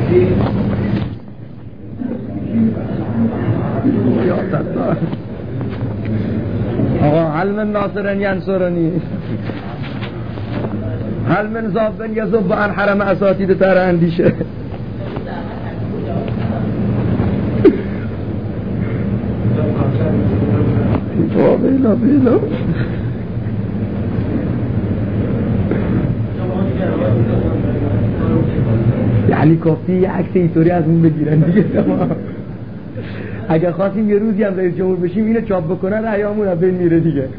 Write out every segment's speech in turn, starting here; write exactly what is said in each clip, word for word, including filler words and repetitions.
آقا هل من ناصرن ینصرنی هل من زابن یزب عن حرم اساتید تر اندیشه. بیلا بیلا یعنی کافی یه عکس اینطوری از اون بگیرن دیگه. اگر خواستیم یه روزی هم رئیس جمهور بشیم اینو چاپ بکنن رأیامون از بین میره دیگه.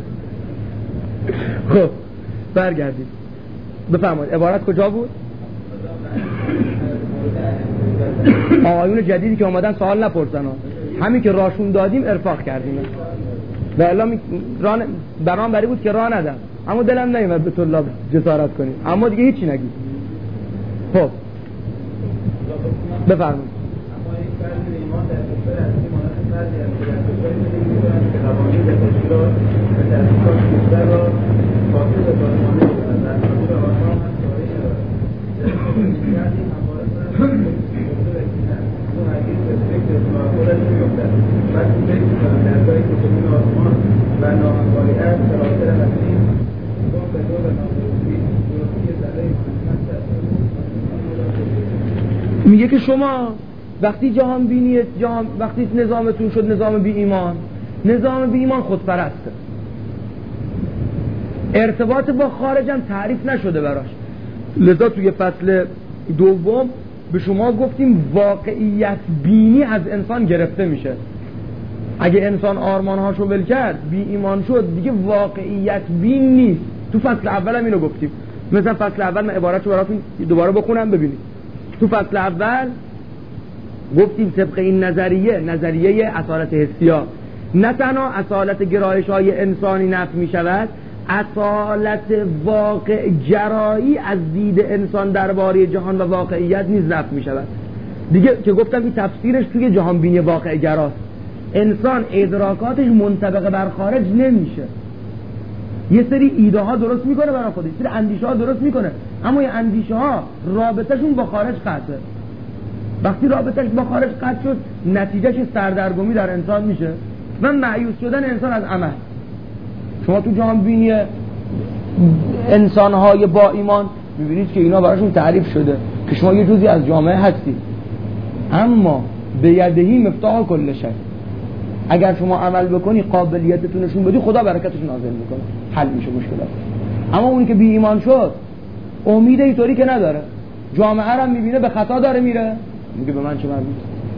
خب برگردیم بفرمایید عبارت کجا بود؟ آقایون جدیدی که اومدن سوال نپرسن ها. همین که راشون دادیم ارفاق کردیم و الا ران برام بری بود که راه ندم، اما دلم نمیاد به طلاب جسارت کنیم، اما دیگه هیچی نگید. خب بفرمایید. میگه که شما وقتی جهان بینی جهان وقتی نظامتون شد نظام بی ایمان، نظام بی ایمان خودپرسته، ارتباط با خارج هم تعریف نشده براش. لذا توی فصل دوم به شما گفتیم واقعیت بینی از انسان گرفته میشه. اگه انسان آرمانهاشو ول کرد بی ایمان شد دیگه واقعیت بین نیست. تو فصل اول هم اینو گفتیم. مثلا فصل اول من عبارتشو براتون دوباره بخونم ببینید. تو فصل اول گفتیم طبق این نظریه، نظریه اصالت حسیه، نه تنها اصالت گرایش های انسانی نفی می شود، اصالت واقع گرایی از دید انسان درباره جهان و واقعیت نیز نفی می شود دیگه، که گفتم این تفسیرش توی جهان بینی واقع گراست. انسان ادراکاتش منطبق بر خارج نمیشه، یه سری ایده ها درست میکنه برای خودش، سری اندیشه ها درست میکنه، اما این اندیشه ها رابطهشون با خارج قطعه. وقتی رابطش با خارج قطع شد نتیجهش سردرگمی در انسان میشه و مایوس شدن انسان از عمل. شما تو جهان بینی انسان های با ایمان میبینید که اینا براشون تعریف شده که شما یه جزئی از جامعه هستید، اما به یدهی مفتاح کل شی. اگر شما عمل بکنی قابلیتتون نشون بدی خدا برکتش نازل میکنه، حل میشه مشکلات. اما اون که بی ایمان شد امید اینطوری که نداره، جامعه رو میبینه به خطا داره میره، میگه به من چه مربوط.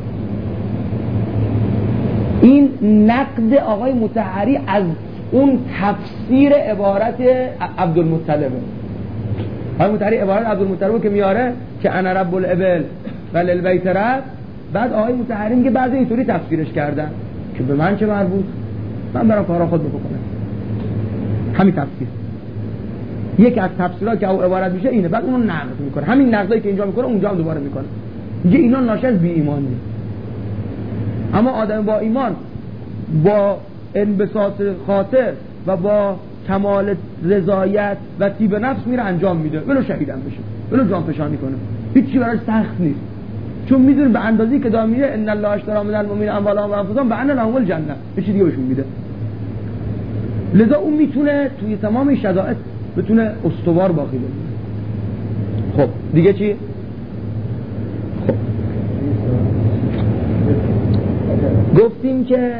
این نقد آقای مطهری از اون تفسیر عبارت عبدالمطلب. آقای مطهری عبارت عبدالمطلب که میاره که انا رب الابل و للبیت رب، بعد آقای مطهری میگه بعضی اینطوری تفسیرش کردن که به من چه مربوط، من برام کارا خود بکنم. همین تفسیر یکی از تفسیرها که او عبارت میشه اینه، بعد اونو نقد میکنه. همین نقدایی که اینجا میکنه اونجا هم دوباره میکنه، میگه اینا ناشی از بی ایمانی. اما آدم با ایمان با انبساط خاطر و با کمال رضایت و طیب نفس میره انجام میده، ولو شهیدم بشه، ولو جان فشانی کنه، هیچی براش سخت نیست، چون میدونه به اندازه‌ای که داره میره ان الله اشتری من المؤمنین اموالهم و انفسهم بان لهم الجنه، یه چیز دیگه بهشون میده. لذا اون میتونه توی تمام این شرایط بتونه استوار باقی بمونه. خب دیگه چی؟ خب گفتیم که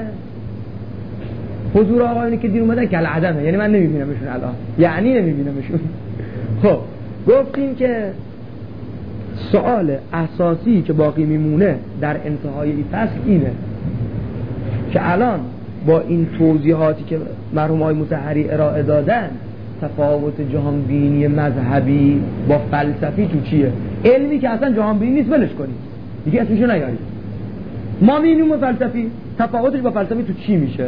حضور آقایونی که دیر اومدن کل عدمه، یعنی من نمیبینمشون الان، یعنی نمیبینمشون. خب گفتیم که سوال اساسی که باقی میمونه در انتهای این فصل اینه که الان با این توضیحاتی که مرحوم آقای مطهری ارائه دادن تفاوت جهان بینی مذهبی با فلسفی تو چیه؟ علمی که اصلا جهان بینی نیست ولش کنید دیگه، اسمشو نیارید. ما مینیم فلسفی، تفاوتش با فلسفی تو چی میشه؟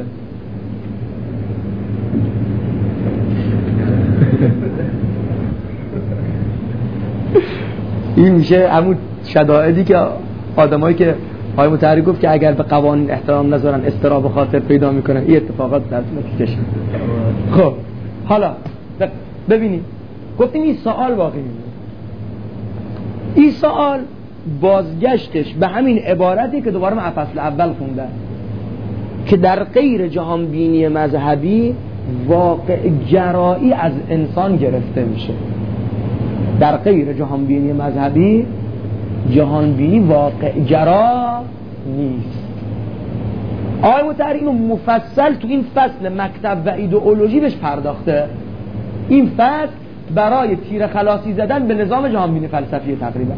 این میشه همون شدائدی که آدمایی که آقای مطهری گفت که اگر به قوانین احترام نذارن اضطراب خاطر پیدا میکنن، این اتفاقات در نتیجه. خب حالا ببینید گفتیم این سوال باقی میمونه. این سوال بازگشتش به همین عبارتی که دوباره من فصل اول خوندم که در غیر جهان بینی مذهبی واقع گرایی از انسان گرفته میشه. در غیر جهان بینی مذهبی جهان بینی واقع گرا نیست. آقای مطهری اینو مفصل تو این فصل مکتب و ایدئولوژی بهش پرداخته. این فصل برای تیر خلاصی زدن به نظام جهان بینی فلسفی تقریبا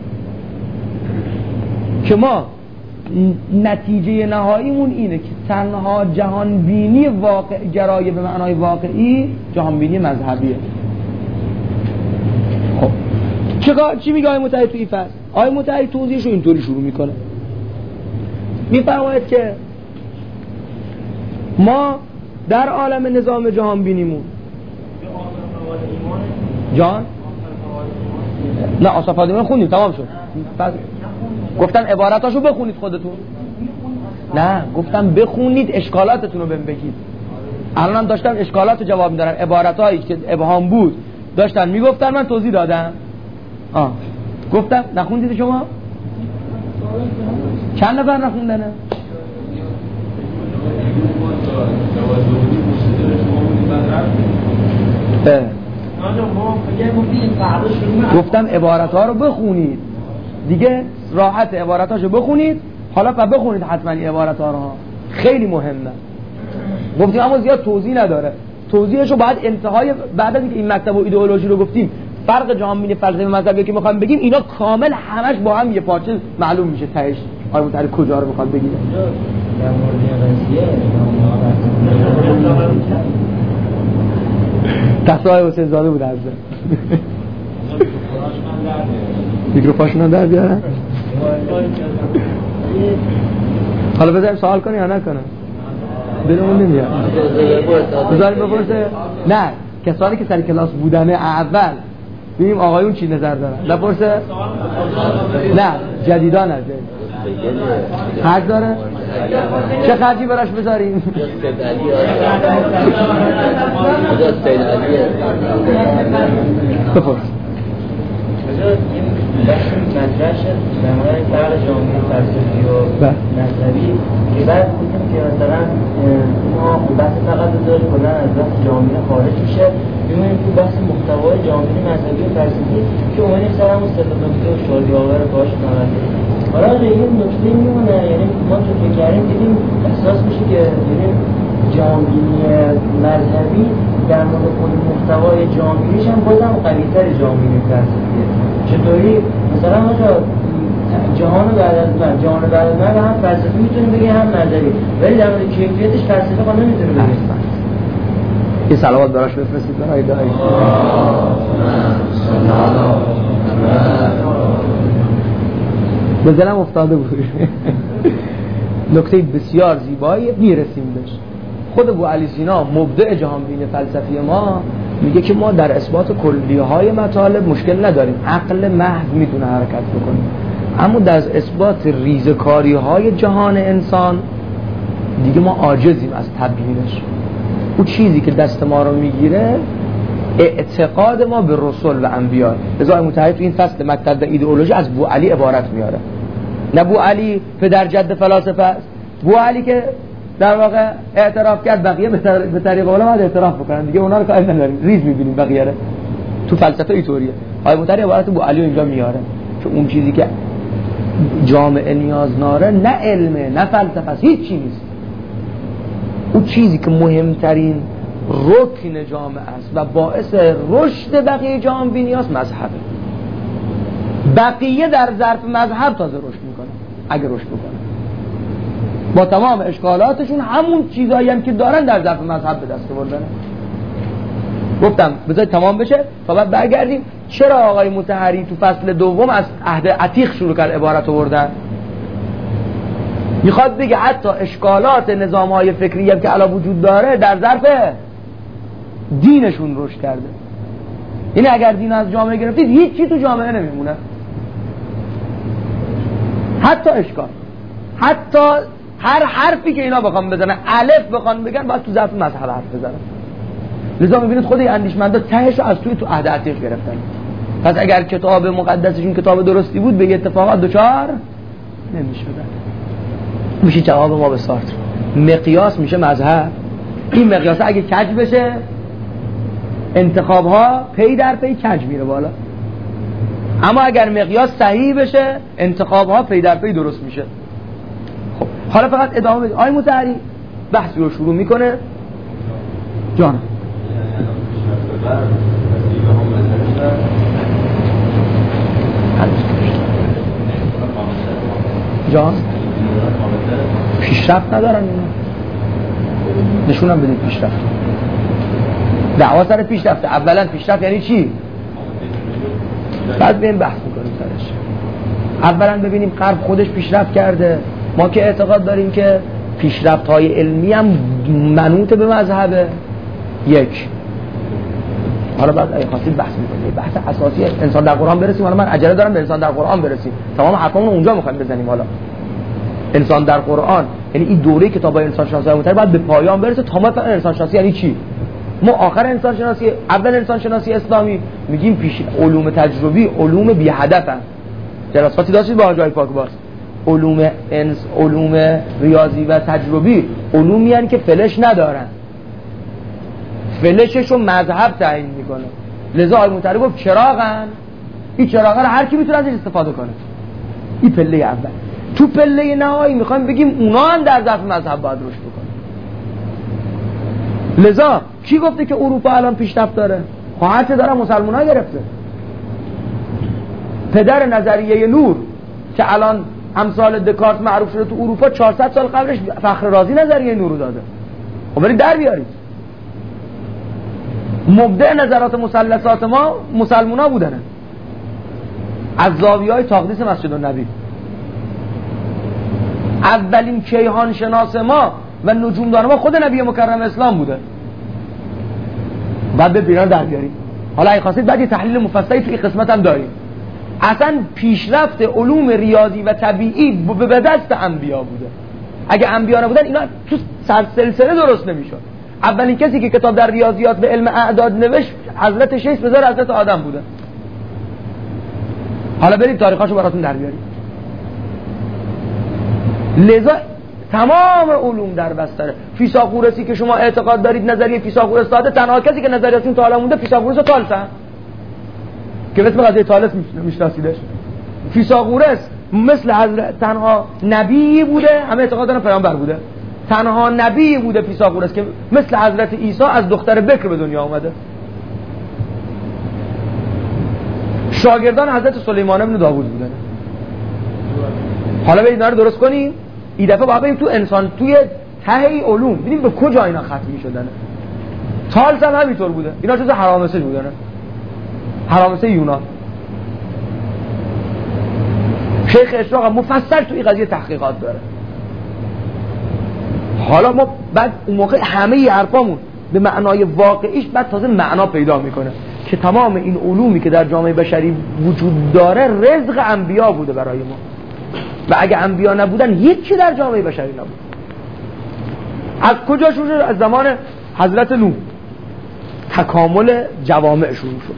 که ما نتیجه نهاییمون اینه که تنها جهان بینی واقع گرایی به معنای واقعی جهان بینی مذهبیه. خب چیکار چی میگه آقای مطهری تو این فصل؟ آقای مطهری توضیحشو اینطوری شروع میکنه، میفرماید که ما در عالم نظام جهان بینیمون جان نه آصفات ایمان خوندیم تمام شد. گفتم عباراتاشو بخونید خودتون. نه گفتم بخونید اشکالاتتون رو بهم بگید. الانم داشتم اشکالات رو جواب میدارم. عباراتایی که ابهام بود داشتن میگفتن من توضیح دادم. آه گفتم نخوندید شما؟ چند نفر نخوندنه؟ گفتم عبارت ها رو بخونید دیگه، راحت عبارت هاشو بخونید. حالا پس بخونید حتما این عبارت ها رو، خیلی مهمه. گفتیم اما زیاد توضیح نداره، توضیحشو بعد انتهای بعد از اینکه این مکتب و ایدئولوژی رو گفتیم فرق جهان بینی فلسفه مذهبی که میخوام بگیم اینا کامل همش با هم یه پارچه معلوم میشه تهش. آره متعلق کجا رو میخواد بگید؟ در مورد تصاحب حسین زاده بود عرضه میکروفونشون هم در بیارن. حالا بذاریم سوال کنی یا نکنه؟ بدون نمیاد بذاریم بپرسه. نه کسانی که سر کلاس بودن اول ببینیم آقایون چی نظر دارن. نپرسه؟ نه جدیدان از خرج داره؟ چه خرجی براش بذاریم؟ بپرس. بحث مطرح شد در مورد فرق جامعه فلسفی و نظری که بعد بودیم که مثلا ما بحث فقط بذار کلا از بحث جامعه خارج میشه، ببینیم که بحث محتوای جامعه مذهبی و فلسفی که اومدیم سر همون سطح دکتر و شادی آور باش نمونده. حالا این نکته میمونه، یعنی ما تو فکر کردیم دیدیم احساس میشه که یعنی جامعه مذهبی در مورد خود محتوای جامعه‌اش هم بازم قوی‌تر جامعه فلسفیه. چطوری مثلا ما جهان بعد از من جهان بعد از من هم فلسفی میتونه بگه هم نظری، ولی در مورد کیفیتش فلسفه خود نمیتونه بگه. این صلوات براش بفرستید برای دعایی. به دلم افتاده بود نکته بسیار زیبایی میرسیم بهش. خود ابو علی سینا مبدع جهان بینی فلسفی ما میگه که ما در اثبات کلیه های مطالب مشکل نداریم، عقل محض میتونه حرکت بکنه، اما در اثبات ریزکاری های جهان انسان دیگه ما عاجزیم از تبیینش. اون چیزی که دست ما رو میگیره اعتقاد ما به رسول و انبیاء. لذا متحد تو این فصل مکتب ایدئولوژی از ابو علی عبارت میاره. نه ابو علی پدر جد فلاسفه است، ابو علی که در واقع اعتراف کرد بقیه به طریق علما اعتراف بکنن دیگه، اونا رو کاری نداریم، ریز میبینیم بقیه رو. تو فلسفه اینطوریه. آیه متحد عبارت ابو علی اینجا میاره که اون چیزی که جامعه نیاز داره نه علمه نه فلسفه است، هیچ چیزی نیست. اون چیزی که مهمترین رکن جامعه است و باعث رشد بقیه جامعه بینی است مذهبه. بقیه در ظرف مذهب تازه رشد میکنه اگه رشد بکنه، با تمام اشکالاتشون همون چیزایی هم که دارن در ظرف مذهب به دست آوردن. گفتم بذار تمام بشه تا بعد برگردیم چرا آقای مطهری تو فصل دوم از عهد عتیق شروع کرد عبارت آوردن. میخواد بگه حتی اشکالات نظام‌های فکری هم که الان وجود داره در ظرف دینشون رشد کرده. این اگر دین از جامعه گرفتید هیچ چی تو جامعه نمیمونه، حتی اشکال، حتی هر حرفی که اینا بخوام بزنن، الف بخوان بگن باید تو ظرف مذهب حرف بزنن. لذا میبینید خود اندیشمندا تهش از توی تو عهد عتیق گرفتن. پس اگر کتاب مقدسشون کتاب درستی بود به اتفاقات دوچار نمی‌شدن. میشه جواب ما به سارتر. مقیاس میشه مذهب. این مقیاس اگه کج بشه انتخاب ها پی در پی کج میره بالا، اما اگر مقیاس صحیح بشه انتخاب ها پی در پی درست میشه. خب حالا فقط ادامه بدید. آقای مطهری بحثی رو شروع میکنه. جان جان پیشرفت ندارن اینا، نشونم بدید پیشرفت. دعوا سر پیشرفت. اولا پیشرفت یعنی چی؟ بعد ببین بحث میکنیم سرش. اولا ببینیم غرب خودش پیشرفت کرده. ما که اعتقاد داریم که پیشرفت های علمی هم منوط به مذهبه. یک حالا بعد اگه خواستید بحث میکنیم. بحث اساسی انسان در قرآن برسیم. حالا من عجله دارم به انسان در قرآن برسیم. تمام حرفامون اونجا میخوایم بزنیم. حالا انسان در قرآن یعنی این دوره کتاب انسان شناسی مطلب بعد به پایان برسه. تا ما فهمیم انسان شناسی یعنی چی. ما آخر انسان شناسی، اول انسان شناسی اسلامی میگیم پیش علوم تجربی علوم بی هدفن. جلساتی داشتید با حاجی پاک باز. علوم انس علوم ریاضی و تجربی علومی هستند که فلش ندارن، فلشش رو مذهب تعیین میکنه. لذا آقای مطهری گفت چراغن، این چراغا رو هر کی میتونه ازش استفاده کنه. این پله اول. تو پله نهایی میخوایم بگیم اونا هم در ظرف مذهب باید رشد بکنه. لذا کی گفته که اروپا الان پیشرفت داره؟ خواهر چه داره مسلمان‌ها گرفته. پدر نظریه نور که الان امثال دکارت معروف شده تو اروپا چهارصد سال قبلش فخر رازی نظریه نور رو داده. خب برید در بیارید. مبدع نظرات مثلثات ما مسلمان‌ها بودن. از زاویه‌های تقدیس مسجد النبی. اولین کیهان شناس ما و نجومدان ما خود نبی مکرم اسلام بوده. بعد به بیران در بیاریم. حالا اگه خواستید بعد یه تحلیل مفصلی تو این قسمت هم داریم. اصلا پیشرفت علوم ریاضی و طبیعی به دست انبیا بوده. اگه انبیا نبودن اینا تو سلسله درست نمیشد. اولین کسی که کتاب در ریاضیات به علم اعداد نوشت حضرت شیخ بزار حضرت آدم بوده. حالا برید تاریخاشو براتون در بیاریم. لذا تمام علوم در بستره. فیثاغورسی که شما اعتقاد دارید نظریه فیثاغورس داده، تنها کسی که نظریاتون تا حالا مونده فیثاغورس و تالس هست که مثل قضیه تالس میشناسیدش. فیثاغورس مثل حضرت تنها نبی بوده، همه اعتقاد دارن پیامبر بوده. تنها نبی بوده فیثاغورس که مثل حضرت عیسی از دختر بکر به دنیا اومده. شاگردان حضرت سلیمان ابن داوود بودن. حالا برید اینا رو درست کنیم. این دفعه باید بریم تو انسان، توی ته علوم ببینیم به کجا اینا ختم می‌شدن. تالس هم همینطور بوده. اینا جزء هرامسه بودن. هرامسه یونان. شیخ اشراق مفصل تو این قضیه تحقیقات داره. حالا ما بعد اون موقع همه ی حرفامون به معنای واقعیش بعد تازه معنا پیدا میکنه که تمام این علومی که در جامعه بشری وجود داره رزق انبیا بوده برای ما و اگه انبیا نبودن هیچی در جامعه بشری نبود. از کجا شروع شد؟ از زمان حضرت نوح تکامل جوامع شروع شد.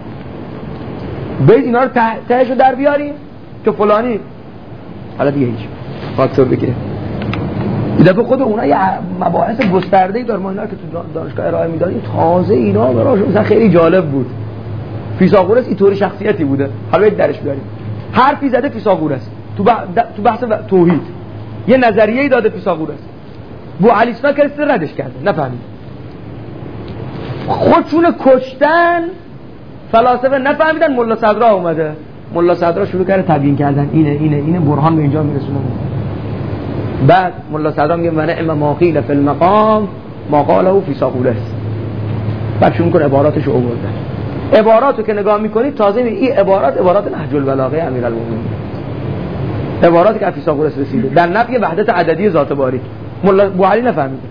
برید اینا رو ته تهشو در بیاریم که فلانی حالا دیگه هیچ فاکتور بگیره. این دفعه خود اونا یه مباحث گسترده‌ای داره. ما اینا که تو دانشگاه ارائه میدادیم تازه اینا براش مثلا خیلی جالب بود. فیثاغورس اینطوری شخصیتی بوده. حالا برید درش بیاریم. حرفی زده فیثاغورس تو تو بحث توحید یه نظریه‌ای داده فیثاغورس. بو علی سنا که ردش کرده نفهمید. خودشون کشتن فلاسفه نفهمیدن. ملا صدرا اومده. ملا صدرا شروع کرده تبیین کردن اینه اینه اینه برهان به اینجا میرسونه. بعد ملا صدرا میگه و نعم ما قیل فی المقام ما قاله فیثاغورس. بعد شروع کنه عباراتشو آوردن. عباراتو که نگاه میکنید تازه این عبارات عبارات نهج البلاغه امیرالمومنین. عباراتی که فیثاغورس رسیده در نفی وحدت عددی ذات باری. ملا ابو علی نفهمیده.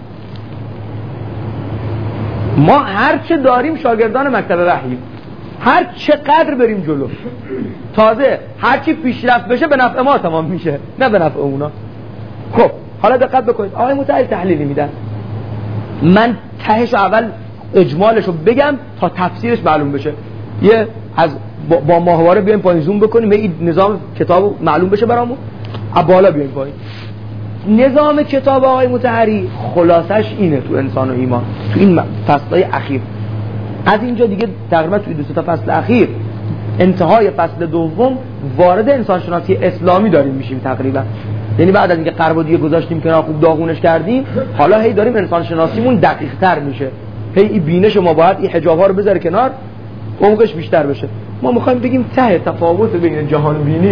ما هر چه داریم شاگردان مکتب وحی، هر چقدر بریم جلو تازه هر چی پیشرفت بشه به نفع ما تمام میشه نه به نفع اونا. خب حالا دقت بکنید آقای متعال تحلیلی میدن. من تهش اول اجمالشو بگم تا تفسیرش معلوم بشه. یه از با, با ماهواره بیایم پایین زوم بکنیم این نظام کتاب معلوم بشه برامون، از بالا بیایم پایین. نظام کتاب آقای مطهری خلاصش اینه تو انسان و ایمان، تو این فصل‌های اخیر. از اینجا دیگه تقریبا توی دو تا فصل اخیر انتهای فصل دوم وارد انسان شناسی اسلامی داریم میشیم تقریبا. یعنی بعد از اینکه قرب دیگه گذاشتیم کنار، خوب داغونش کردیم، حالا هی داریم انسان شناسیمون دقیق تر میشه. هی این بینش ما باید این حجاب‌ها رو بذاره کنار، عمقش بیشتر بشه. ما میخوایم بگیم ته تفاوت بین جهان بینی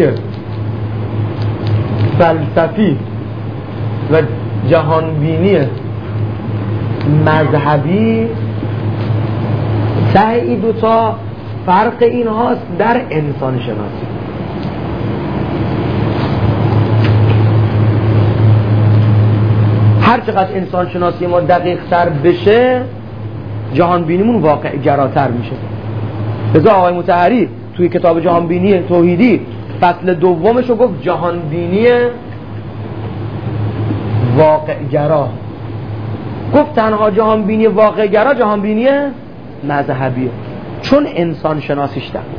فلسفی و جهان بینی مذهبی، ته این دوتا فرق این هاست در انسان شناسی. هر چقدر انسان شناسی ما دقیق تر بشه جهان بینیمون واقع گراتر میشه. لذا آقای مطهری توی کتاب جهان بینی توحیدی فصل دومش رو گفت جهان بینی واقع گرا. گفت تنها جهان بینی واقع گرا جهان بینی مذهبیه، چون انسان شناسیش دقیق.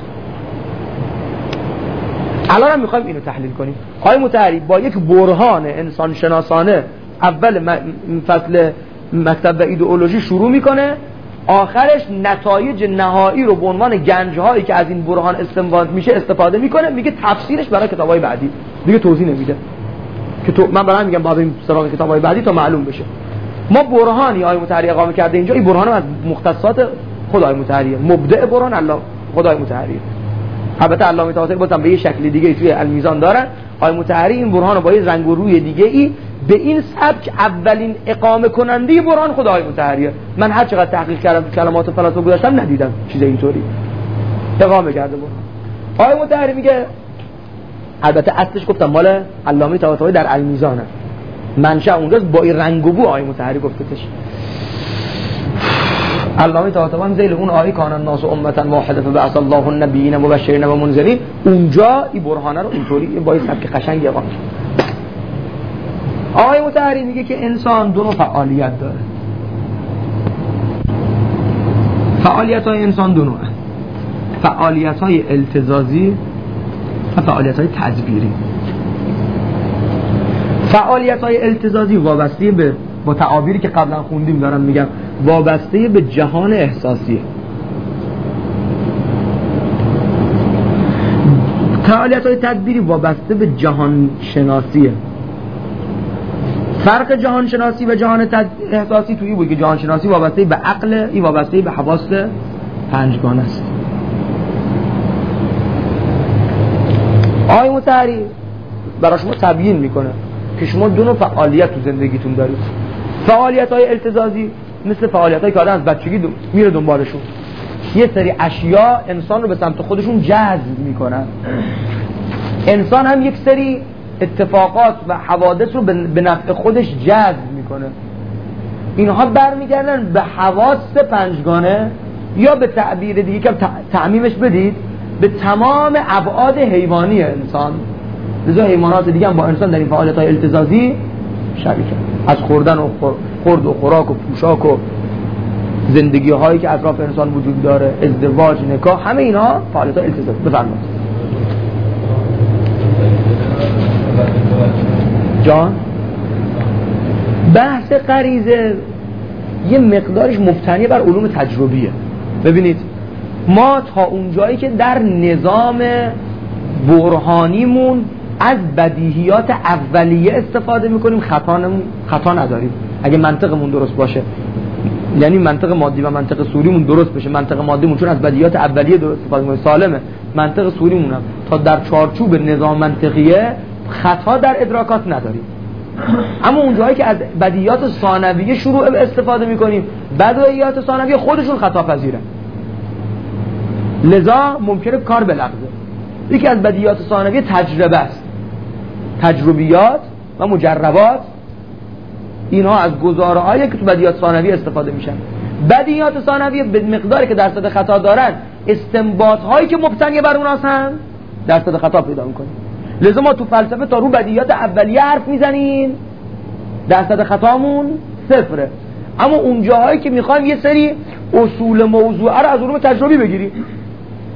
الان هم میخوایم اینو تحلیل کنیم. آقای مطهری با یک برهان انسان شناسانه اول فصل مکتب و ایدئولوژی شروع میکنه، آخرش نتایج نهایی رو به عنوان گنج‌هایی که از این برهان استنباط میشه استفاده میکنه، میگه تفسیرش برای کتاب‌های بعدی، دیگه توضیح نمیده که تو من برام میگم بعد این سراغ کتاب‌های بعدی تا معلوم بشه. ما برهانی آقای مطهری اقامه کرده اینجا، این برهان از مختصات خدای مطهریه، مبدع برهان الله خدای مطهریه. البته علامه طاهری بازم به یه شکل دیگه توی المیزان دارن. آقای مطهری این برهان رو با یه رنگ و روی دیگه ای به این سبک اولین اقامه کننده برهان خدای مطهریه. من هر چقدر تحقیق کردم تو کلمات فلسفه گذاشتم ندیدم چیز اینطوری اقامه کرده برهان. آقای مطهری میگه، البته اصلش گفتم مال علامه طاهری در المیزانه، منشأ اونجاست، با این رنگ و بو آقای مطهری گفتتش. علامه طاهری ذیل اون آیه کان الناس امه واحده فبعث الله النبیین مبشرین و منذرین، اونجا این برهانه رو اینطوری با این سبک قشنگ اقامه کرد. آقای مطهری میگه که انسان دو نوع فعالیت داره. فعالیت های انسان دو نوعه، فعالیت های التزازی و فعالیت های تدبیری. فعالیت های التزازی وابسته به، با تعابیری که قبلا خوندیم دارم میگم، وابسته به جهان احساسیه. فعالیت های تدبیری وابسته به جهان شناسیه. فرق جهان شناسی و جهان احساسی توی بود که جهان شناسی وابسته به عقل، این وابسته به حواس پنجگانه است. آقای مطهری برای شما تبیین میکنه که شما دو نوع فعالیت تو زندگیتون دارید. فعالیت های التزازی مثل فعالیت هایی که آدم از بچگی دو... میره دنبالشون، یه سری اشیا انسان رو به سمت خودشون جذب میکنن. انسان هم یک سری اتفاقات و حوادث رو به نفع خودش جذب میکنه. اینها برمیگردن به حواس پنجگانه، یا به تعبیر دیگه که تعمیمش بدید به تمام ابعاد حیوانی انسان. لذا حیوانات دیگه هم با انسان در این فعالیت‌های التزازی شریکن، از خوردن و خورد و خوراک و پوشاک و زندگی هایی که اطراف انسان وجود داره، ازدواج، نکاح، همه اینا فعالیت‌های التزازی. بفرمایید جان. بحث غریزه یه مقدارش مبتنی بر علوم تجربیه. ببینید ما تا اونجایی که در نظام برهانیمون از بدیهیات اولیه استفاده میکنیم خطا خطا نداریم اگه منطقمون درست باشه. یعنی منطق مادی و منطق سوریمون درست بشه. منطق مادیمون چون از بدیهیات اولیه درست استفاده میکنیم سالمه، منطق سوریمون هم تا در چارچوب نظام منطقیه خطا در ادراکات نداریم. اما اونجایی که از بدیهیات ثانویه شروع به استفاده میکنیم، بدیهیات ثانویه خودشون خطا پذیرن، لذا ممکنه کار بلغزه. یکی از بدیهیات ثانویه تجربه است. تجربیات و مجربات اینها از گزاره‌هایی که تو بدیهیات ثانویه استفاده میشن. بدیهیات ثانویه به مقداری که درصد خطا دارن، استنباط‌هایی که مبتنی بر اوناست هم درصد خطا پیدا میکنیم. لذا ما تو فلسفه تا رو بدیهیات اولیه حرف میزنیم، درصد خطامون صفره. اما اون جاهایی که میخوایم یه سری اصول موضوعه رو از علوم تجربی بگیریم،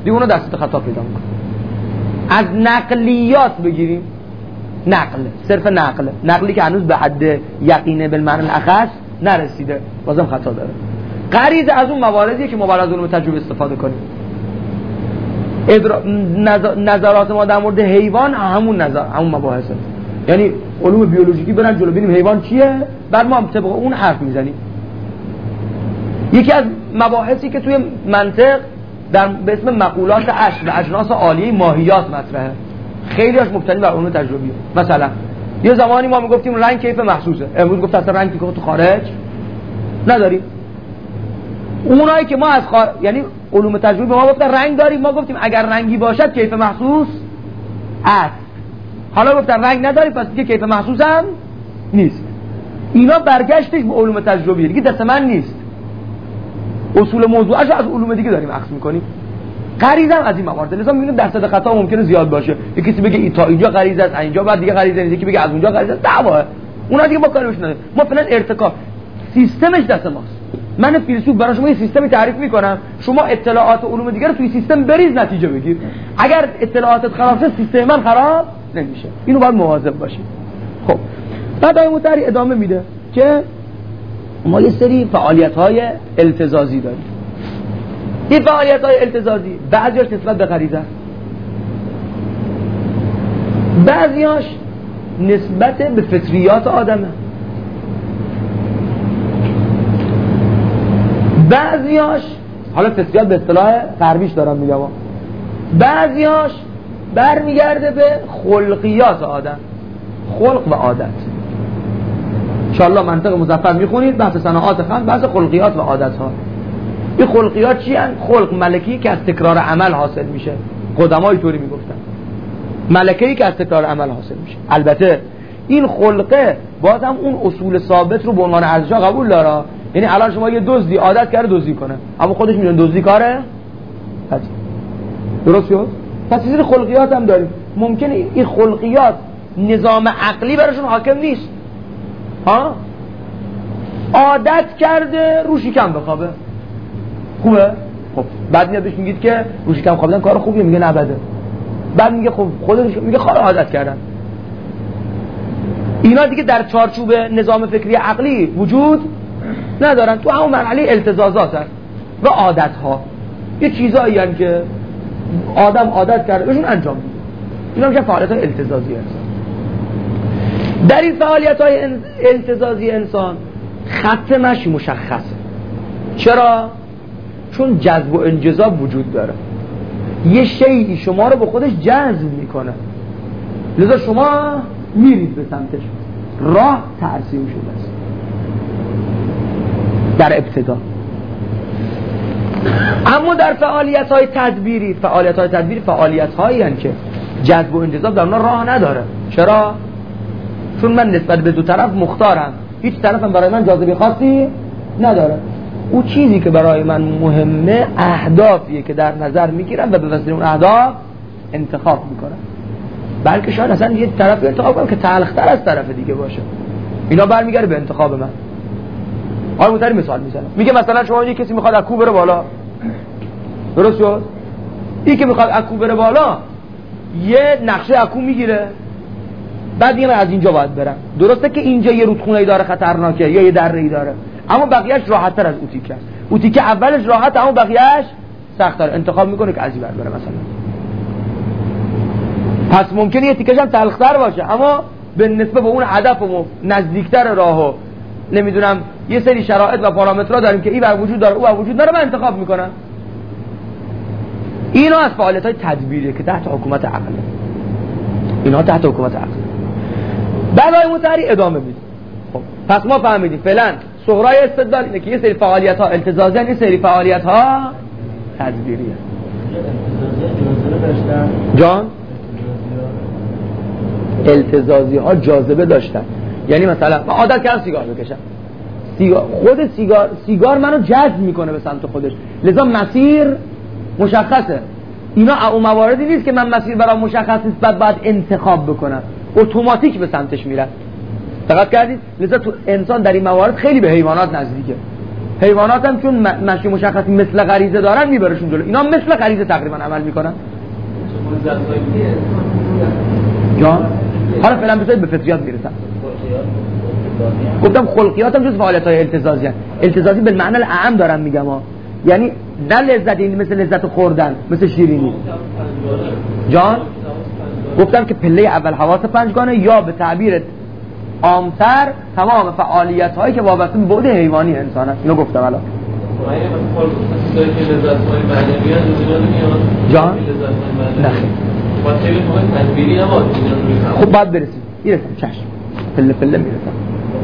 دیگه اونو دست خطا پیدا میکنه. از نقلیات بگیریم، نقل، صرف نقل، نقلی که هنوز به حد یقینه بالمعنی الاخص نرسیده، بازم خطا داره. غریزه از اون مواردیه که ما باید از علوم تجربه استفاده کنیم. ادرا... نظر... نظرات ما در مورد حیوان همون نظر، همون مباحثه. یعنی علوم بیولوژیکی برن جلو ببینیم حیوان چیه، بعد ما هم طبق اون حرف میزنیم. یکی از مباحثی که توی منطق در به اسم مقولات اشر و اجناس عالیه ماهیات مطرحه، خیلی هاش مبتنی بر علوم تجربیه. مثلا یه زمانی ما میگفتیم رنگ کیف محسوسه، امروز گفت اصلا رنگ که تو خارج نداریم. اونایی که ما از خار... یعنی علوم تجربی به ما گفتن رنگ داریم، ما گفتیم اگر رنگی باشد کیف محسوس است. حالا گفتن رنگ نداریم پس دیگه کیف محسوس هم نیست. اینا برگشتش به علوم تجربیه، دیگه دست من نیست. اصول موضوعش از علوم دیگه داریم اخذ میکنیم. غریزه هم از این موارد، لذا میبینیم درصد خطا ممکنه زیاد باشه. یکی بگه ای تا اینجا غریزه است، اینجا بعد دیگه غریزه نیست، یکی بگه از اونجا غریزه است، دعواه. اونا دیگه ما کارش نداریم. ما فعلا ارتکاب سیستمش دست ماست. من فیلسوف برای شما یه سیستمی تعریف میکنم، شما اطلاعات علوم دیگه رو توی سیستم بریز نتیجه بگیر. اگر اطلاعاتت خراب شه سیستم من خراب نمیشه. اینو باید مواظب باشید. خب بعد آقای مطهری ادامه میده که ما یه سری فعالیت‌های التزازی داریم. این فعالیت‌های التزازی بعضیاش نسبت به غریزه است، بعضیاش نسبت به فطریات آدمه، بعضیاش حالا فطریات به اصطلاح غربیش دارم میگم، بعضیاش برمیگرده به خلقیات آدم، خلق و عادت. انشاءالله منطق مظفر میخونید بحث صناعات خام، بحث خلقیات و عادت ها. این خلقیات چی هستند؟ خلق ملکی که از تکرار عمل حاصل میشه. قدما اینطوری میگفتن، ملکی که از تکرار عمل حاصل میشه. البته این خلقه باز هم اون اصول ثابت رو به عنوان ارزش قبول داره. یعنی الان شما یه دزدی عادت کرده دزدی کنه، اما خودش میدونه دزدی کاره حتی. درست شد؟ پس این خلقیات هم داریم. ممکنه این خلقیات نظام عقلی براشون حاکم نیست، ها عادت کرده رو شکم بخوابه، خوبه؟ خب بعد میاد بهش میگید که رو شکم خوابیدن کار خوبیه، میگه نه بده. بعد میگه خب خودش میگه خاله عادت کردن. اینا دیگه در چارچوب نظام فکری عقلی وجود ندارن، تو همون مرحله التزازات هست و عادت ها. یه چیزایی هستن که آدم عادت کرده بهشون انجام میده، اینا میشه فعالیت های التزازی انسان. در این فعالیت های التزازی انسان خط مشی مشخصه. چرا؟ چون جذب و انجذاب وجود داره، یه شیئی شما رو به خودش جذب میکنه، لذا شما میرید به سمتش. راه ترسیم شده است در ابتدا. اما در فعالیت های تدبیری، فعالیت های تدبیری فعالیت هایی هستند که جذب و انجذاب در اونها راه نداره. چرا؟ چون من نسبت به دو طرف مختارم، هیچ طرفم برای من جاذبه خاصی نداره. اون چیزی که برای من مهمه اهدافیه که در نظر میگیرم و به وسیله اون اهداف انتخاب میکنم. بلکه شاید اصلا یه طرف انتخاب کنم که تلختر از طرف دیگه باشه. اینا برمیگره به انتخاب من. آقای مطهری مثال میزنه، میگه مثلا شما یه کسی میخواد از کوه بره بالا، درست شد؟ این که میخواد از کوه بره بالا یه نقشه از کوه میگیره، بعد میگه من از اینجا باید برم. درسته که اینجا یه رودخونه‌ای داره خطرناکه یا یه دره‌ای داره، اما بقیه‌اش راحت‌تر از اون تیکه است. اون تیکه اولش راحت، اما بقیه‌اش سخت‌تر. انتخاب میکنه که از این ور بره مثلا. پس ممکنه یه تیکه‌ش هم تلخ‌تر باشه، اما به نسبت به اون هدف و نزدیکتر راهو نمیدونم یه سری شرایط و پارامترها داریم که این بر وجود داره اون بر وجود داره، من انتخاب میکنم. اینا از فعالیت‌های تدبیریه که تحت حکومت عقله. اینا تحت حکومت عقل. بعد آقای مطهری ادامه میده. خب پس ما فهمیدیم فعلا صغرای استدلال اینه که یه سری فعالیت‌ها التزازی هستند، یه سری فعالیت‌ها تدبیریه. جان التزازی ها جاذبه داشتن، یعنی مثلا من عادت کردم سیگار بکشم، سیگار خود سیگار سیگار منو جذب میکنه به سمت خودش، لذا مسیر مشخصه. اینا اون مواردی نیست که من مسیر برام مشخص نیست بعد باید انتخاب بکنم، اتوماتیک به سمتش میرم. دقت کردید؟ لذا تو انسان در این موارد خیلی به حیوانات نزدیکه. حیوانات هم چون مشی مشخصی مثل غریزه دارن میبرشون جلو، اینا مثل غریزه تقریبا عمل میکنن. جان حالا فعلا بذارید به فطریات میرسن. گفتم خلقیات هم جز فعالیت‌های التزازی هست. التزازی به معنی اعم دارم میگم ها، یعنی نه لذت این مثل لذت خوردن، مثل شیرینی. جان گفتم که پله اول حواس پنجگانه، یا به تعبیر عامتر تمام فعالیت هایی که وابسته به بعد حیوانی انسان است. اینو گفتم الان. جان نه خب باید برسیم، میرسم چشم پله پله میرسم.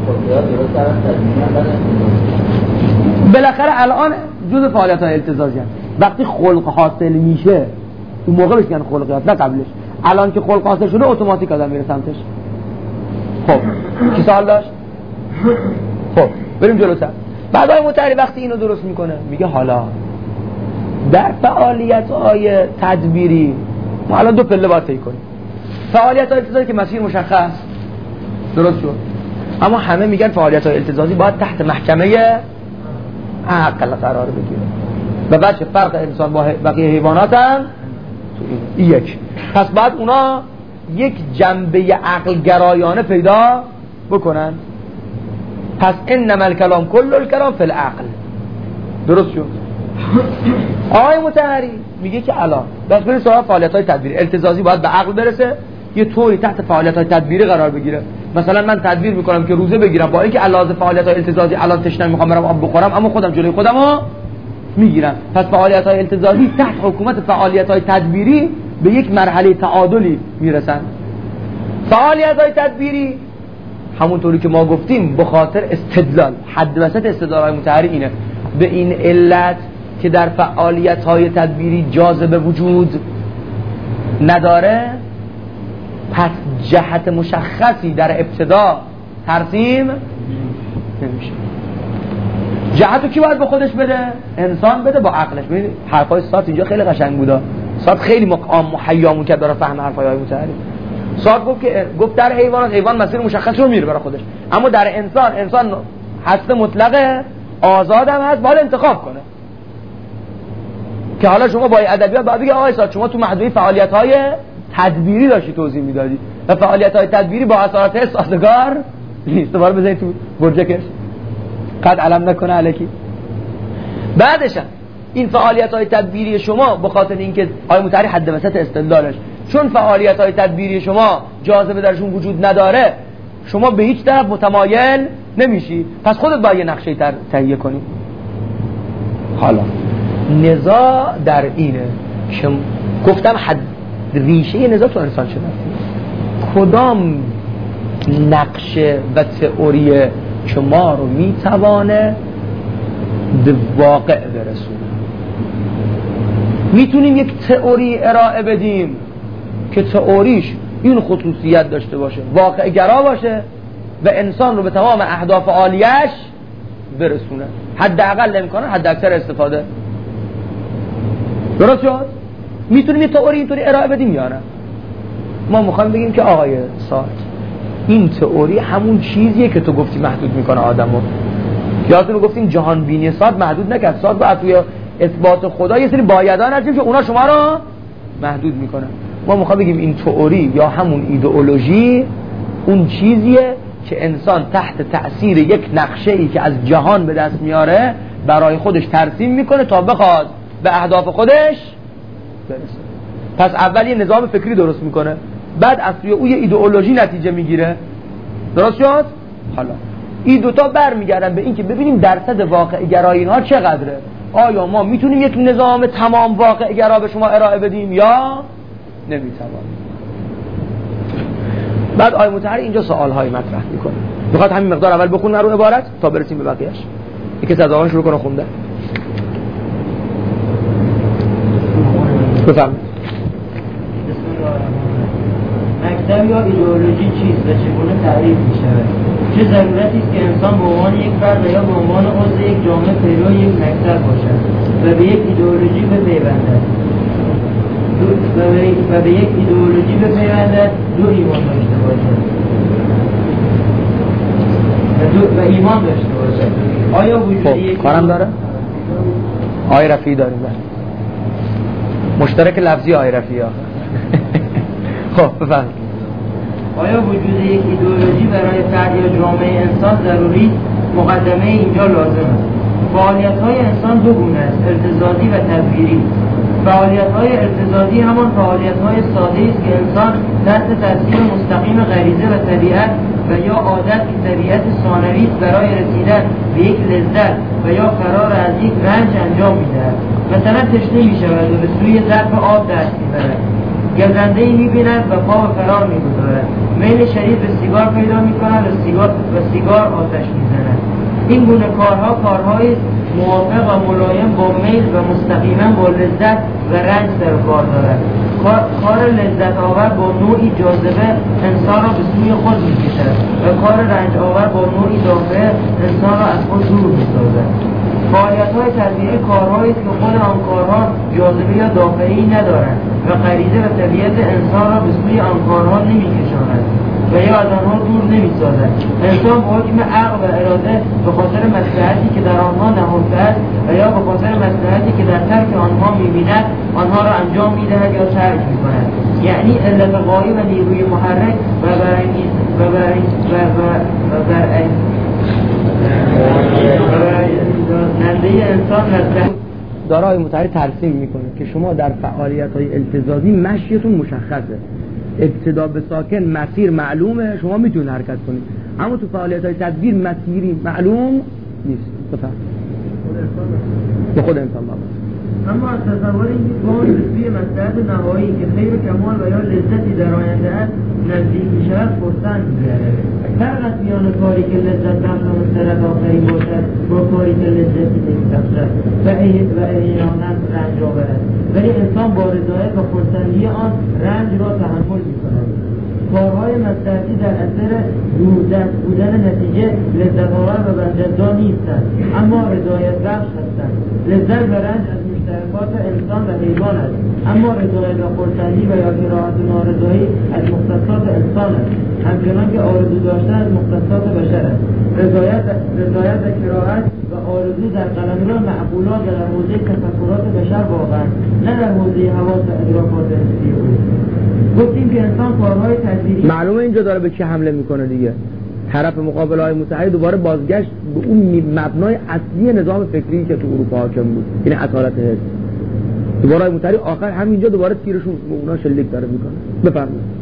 بالاخره الان جزء فعالیت های التزازی هست. وقتی خلق حاصل میشه اون موقع بهش میگن خلقیات، نه قبلش. الان که خلق حاصل شده اتوماتیک آدم میره سمتش. خب کی سوال داشت؟ خب بریم جلوتر. بعد آقای مطهری وقتی اینو درست میکنه میگه حالا در فعالیت های تدبیری ما الان دو پله باید طی کنیم. فعالیت های التزازی که مسیر مشخص درست شد، اما همه میگن فعالیت های التزازی باید تحت محکمه عقل قرار بگیره و بچه فرق انسان با بقیه حیوانات هم تو این یک. پس بعد اونا یک جنبه عقل گرایانه پیدا بکنن. پس انما الکلام کل الکلام فی العقل. درست شد. آقای مطهری میگه که الان بس بریم سراغ فعالیت‌های تدبیری. التزازی باید به عقل برسه، یه طوری تحت فعالیت‌های تدبیری قرار بگیره. مثلا من تدبیر میکنم که روزه بگیرم، با اینکه علاوه فعالیت‌های التزازی الان تشنه میخوام برم آب بخورم، اما خودم جلوی خودمو میگیرم. پس فعالیت‌های التزازی تحت حکومت فعالیت‌های تدبیری به یک مرحله تعادلی میرسن. فعالیت‌های تدبیری همونطوری که ما گفتیم به خاطر استدلال، حد وسط استدلال‌های مطهری اینه، به این علت که در فعالیت‌های تدبیری جاذبه وجود نداره، پس جهت مشخصی در ابتدا ترسیم نمیشه. جهتو کی باید به خودش بده؟ انسان بده با عقلش. ببینید حرفای سات اینجا خیلی قشنگ بودا. سات خیلی مقام محیامون کرد برای فهم حرفای مطهری. سات گفت که گفت در حیوانات حیوان مسیر مشخص رو میره برای خودش، اما در انسان انسان هست مطلقه، آزاد هم هست، باید انتخاب کنه. که حالا شما با ادبیات بعد بگی آقای سات شما تو محدوده فعالیت‌های تدبیری داشتی توضیح میدادی و فعالیت‌های تدبیری با اثرات سازگار نیست. دوباره بزنید تو برجکش قد علم نکنه الکی. بعدش این فعالیت‌های تدبیری شما به خاطر اینکه آقای مطهری حد وسط استدلالش، چون فعالیت‌های تدبیری شما جاذبه درشون وجود نداره، شما به هیچ طرف متمایل نمیشی، پس خودت باید یه نقشه تهیه کنی. حالا نزاع در اینه که گفتم حد ریشه نزاع تو انسان شناسی، کدام نقشه و تئوری که ما رو میتوانه به واقع برسونه. میتونیم یک تئوری ارائه بدیم که تئوریش این خصوصیت داشته باشه، واقع گرا باشه و انسان رو به تمام اهداف عالیش برسونه، حداقل امکانه حد اکثر استفاده. درست شد؟ میتونیم یه تئوری اینطوری ارائه بدیم یا نه؟ ما میخوایم بگیم که آقای سات این تئوری همون چیزیه که تو گفتی محدود میکنه آدمو. یادتون گفتیم جهان بینی سات محدود نکرد، سات با توی اثبات خدا یه سری بایدان هستیم که اونا شما رو محدود میکنه. ما میخوایم بگیم این تئوری یا همون ایدئولوژی اون چیزیه که انسان تحت تأثیر یک نقشه‌ای که از جهان به دست میاره برای خودش ترسیم میکنه تا بخواد به اهداف خودش برسه. پس اول یه نظام فکری درست میکنه، بعد از توی اون یه ایدئولوژی نتیجه میگیره. درست شد؟ حالا این دوتا برمیگردن به این که ببینیم درصد واقع گرایی اینها چقدره. آیا ما میتونیم یک نظام تمام واقع گرا به شما ارائه بدیم یا نمیتوانیم؟ بعد آقای مطهری اینجا سوال‌های مطرح میکنه. میخواد همین مقدار اول بخونه رو عبارت تا برسیم به بقیه‌اش. یکی از آقایان شروع کنه خونده. بفهم. مکتب یا ایدئولوژی چیست و چگونه تعریف می‌شود؟ چه ضرورتی است که انسان به عنوان یک فرد یا به عنوان عضو یک جامعه پیرو یک مکتب باشد و به یک ایدئولوژی بپیوندد و به یک ایدئولوژی بپیوندد دو ایمان داشته باشد و, دو و ایمان داشته باشد آیا وجودی خب کارم داره؟ آی رفیعی داریم بله. مشترک لفظی آی رفیعی آخر خب بفرمایید. آیا وجود یک ایدئولوژی برای تغییر جامعه انسان ضروری؟ مقدمه اینجا لازم است. فعالیت‌های انسان دو گونه است، ارتضادی و تدبیری. فعالیت‌های ارتضادی همان فعالیت‌های ساده است که انسان تحت تاثیر مستقیم غریزه و طبیعت و یا عادت که طبیعت ثانوی است برای رسیدن به یک لذت و یا فرار از یک رنج انجام می‌دهد. مثلا تشنه می‌شود و به سوی ظرف آب دست می‌برد. گزنده‌ای می‌بیند و پا به فرار می‌گذارد. میل شدید به سیگار پیدا می‌کند و سیگار و سیگار آتش می‌زند. این گونه کارها کارهای موافق و ملایم با میل و مستقیما با لذت و رنج در کار دارد. کار, کار لذت آور با نوعی جاذبه انسان را به سوی خود می‌کشد و کار رنج آور با نوعی دافعه انسان را از خود دور می‌سازد. فعالیت‌های تدبیری کارهایی است که خود آن کارها جاذبه یا دافعه‌ای ندارند و غریزه و طبیعت انسان را به سوی آن کارها نمی‌کشاند و یا از آنها دور نمی‌سازد. انسان با حکم عقل و اراده به خاطر مصلحتی که در آنها نهفته است و یا به خاطر مصلحتی که در ترک آنها می‌بیند آنها را انجام می‌دهد یا ترک می‌کند. یعنی علت غایی و نیروی محرک و برانگیز و برانگیز و برانگیزنده انسان لذت داره آقای مطهری ترسیم میکنه که شما در فعالیت‌های التزامی مشیتون مشخصه، ابتدا به ساکن مسیر معلومه، شما میتونید حرکت کنید، اما تو فعالیت‌های تدبیر مسیری معلوم نیست. بفهم به خود انسان بابا. اما از تصور اینکه گام به سوی مصلحت نهایی که خیر و کمال و یا لذتی در آینده است نزدیک می‌شود خرسند می‌گردد. فرق است میان کاری که لذت بخش و مسترد آفرین باشد با کاری که لذتی نمی‌بخشد و احیانا رنج آور است، ولی انسان با رضایت و خرسندی آن رنج را تحمل می‌کند. کارهای مصلحتی در اثر دوردست بودن نتیجه لذت آور و بنجزا نیستند، اما رضایت بخش هستند. لذت و رنج از مشترکات انسان و حیوان است، اما رضایت و خرسندی و یا کراهت و نارضایی از مختصات انسان است، همچنان که آرزو داشتن از مختصات بشر است. رضایت رضایت و کراهت و آرزو در قلمرو معقولات و در حوزه تفکرات بشر واقعا، نه در حوزه حواس و ادراکات حسی او. گفتیم که انسان کارهای تدبیری معلومه اینجا داره به چه حمله میکنه دیگه. طرف مقابل های متحد دوباره بازگشت به اون مبنای اصلی نظام فکری که تو اروپا حاکم بود، یعنی اصالت حس. دوباره های متحد آخر همینجا دوباره تیرشون به اونا شلیک داره میکنه. بفرمایید.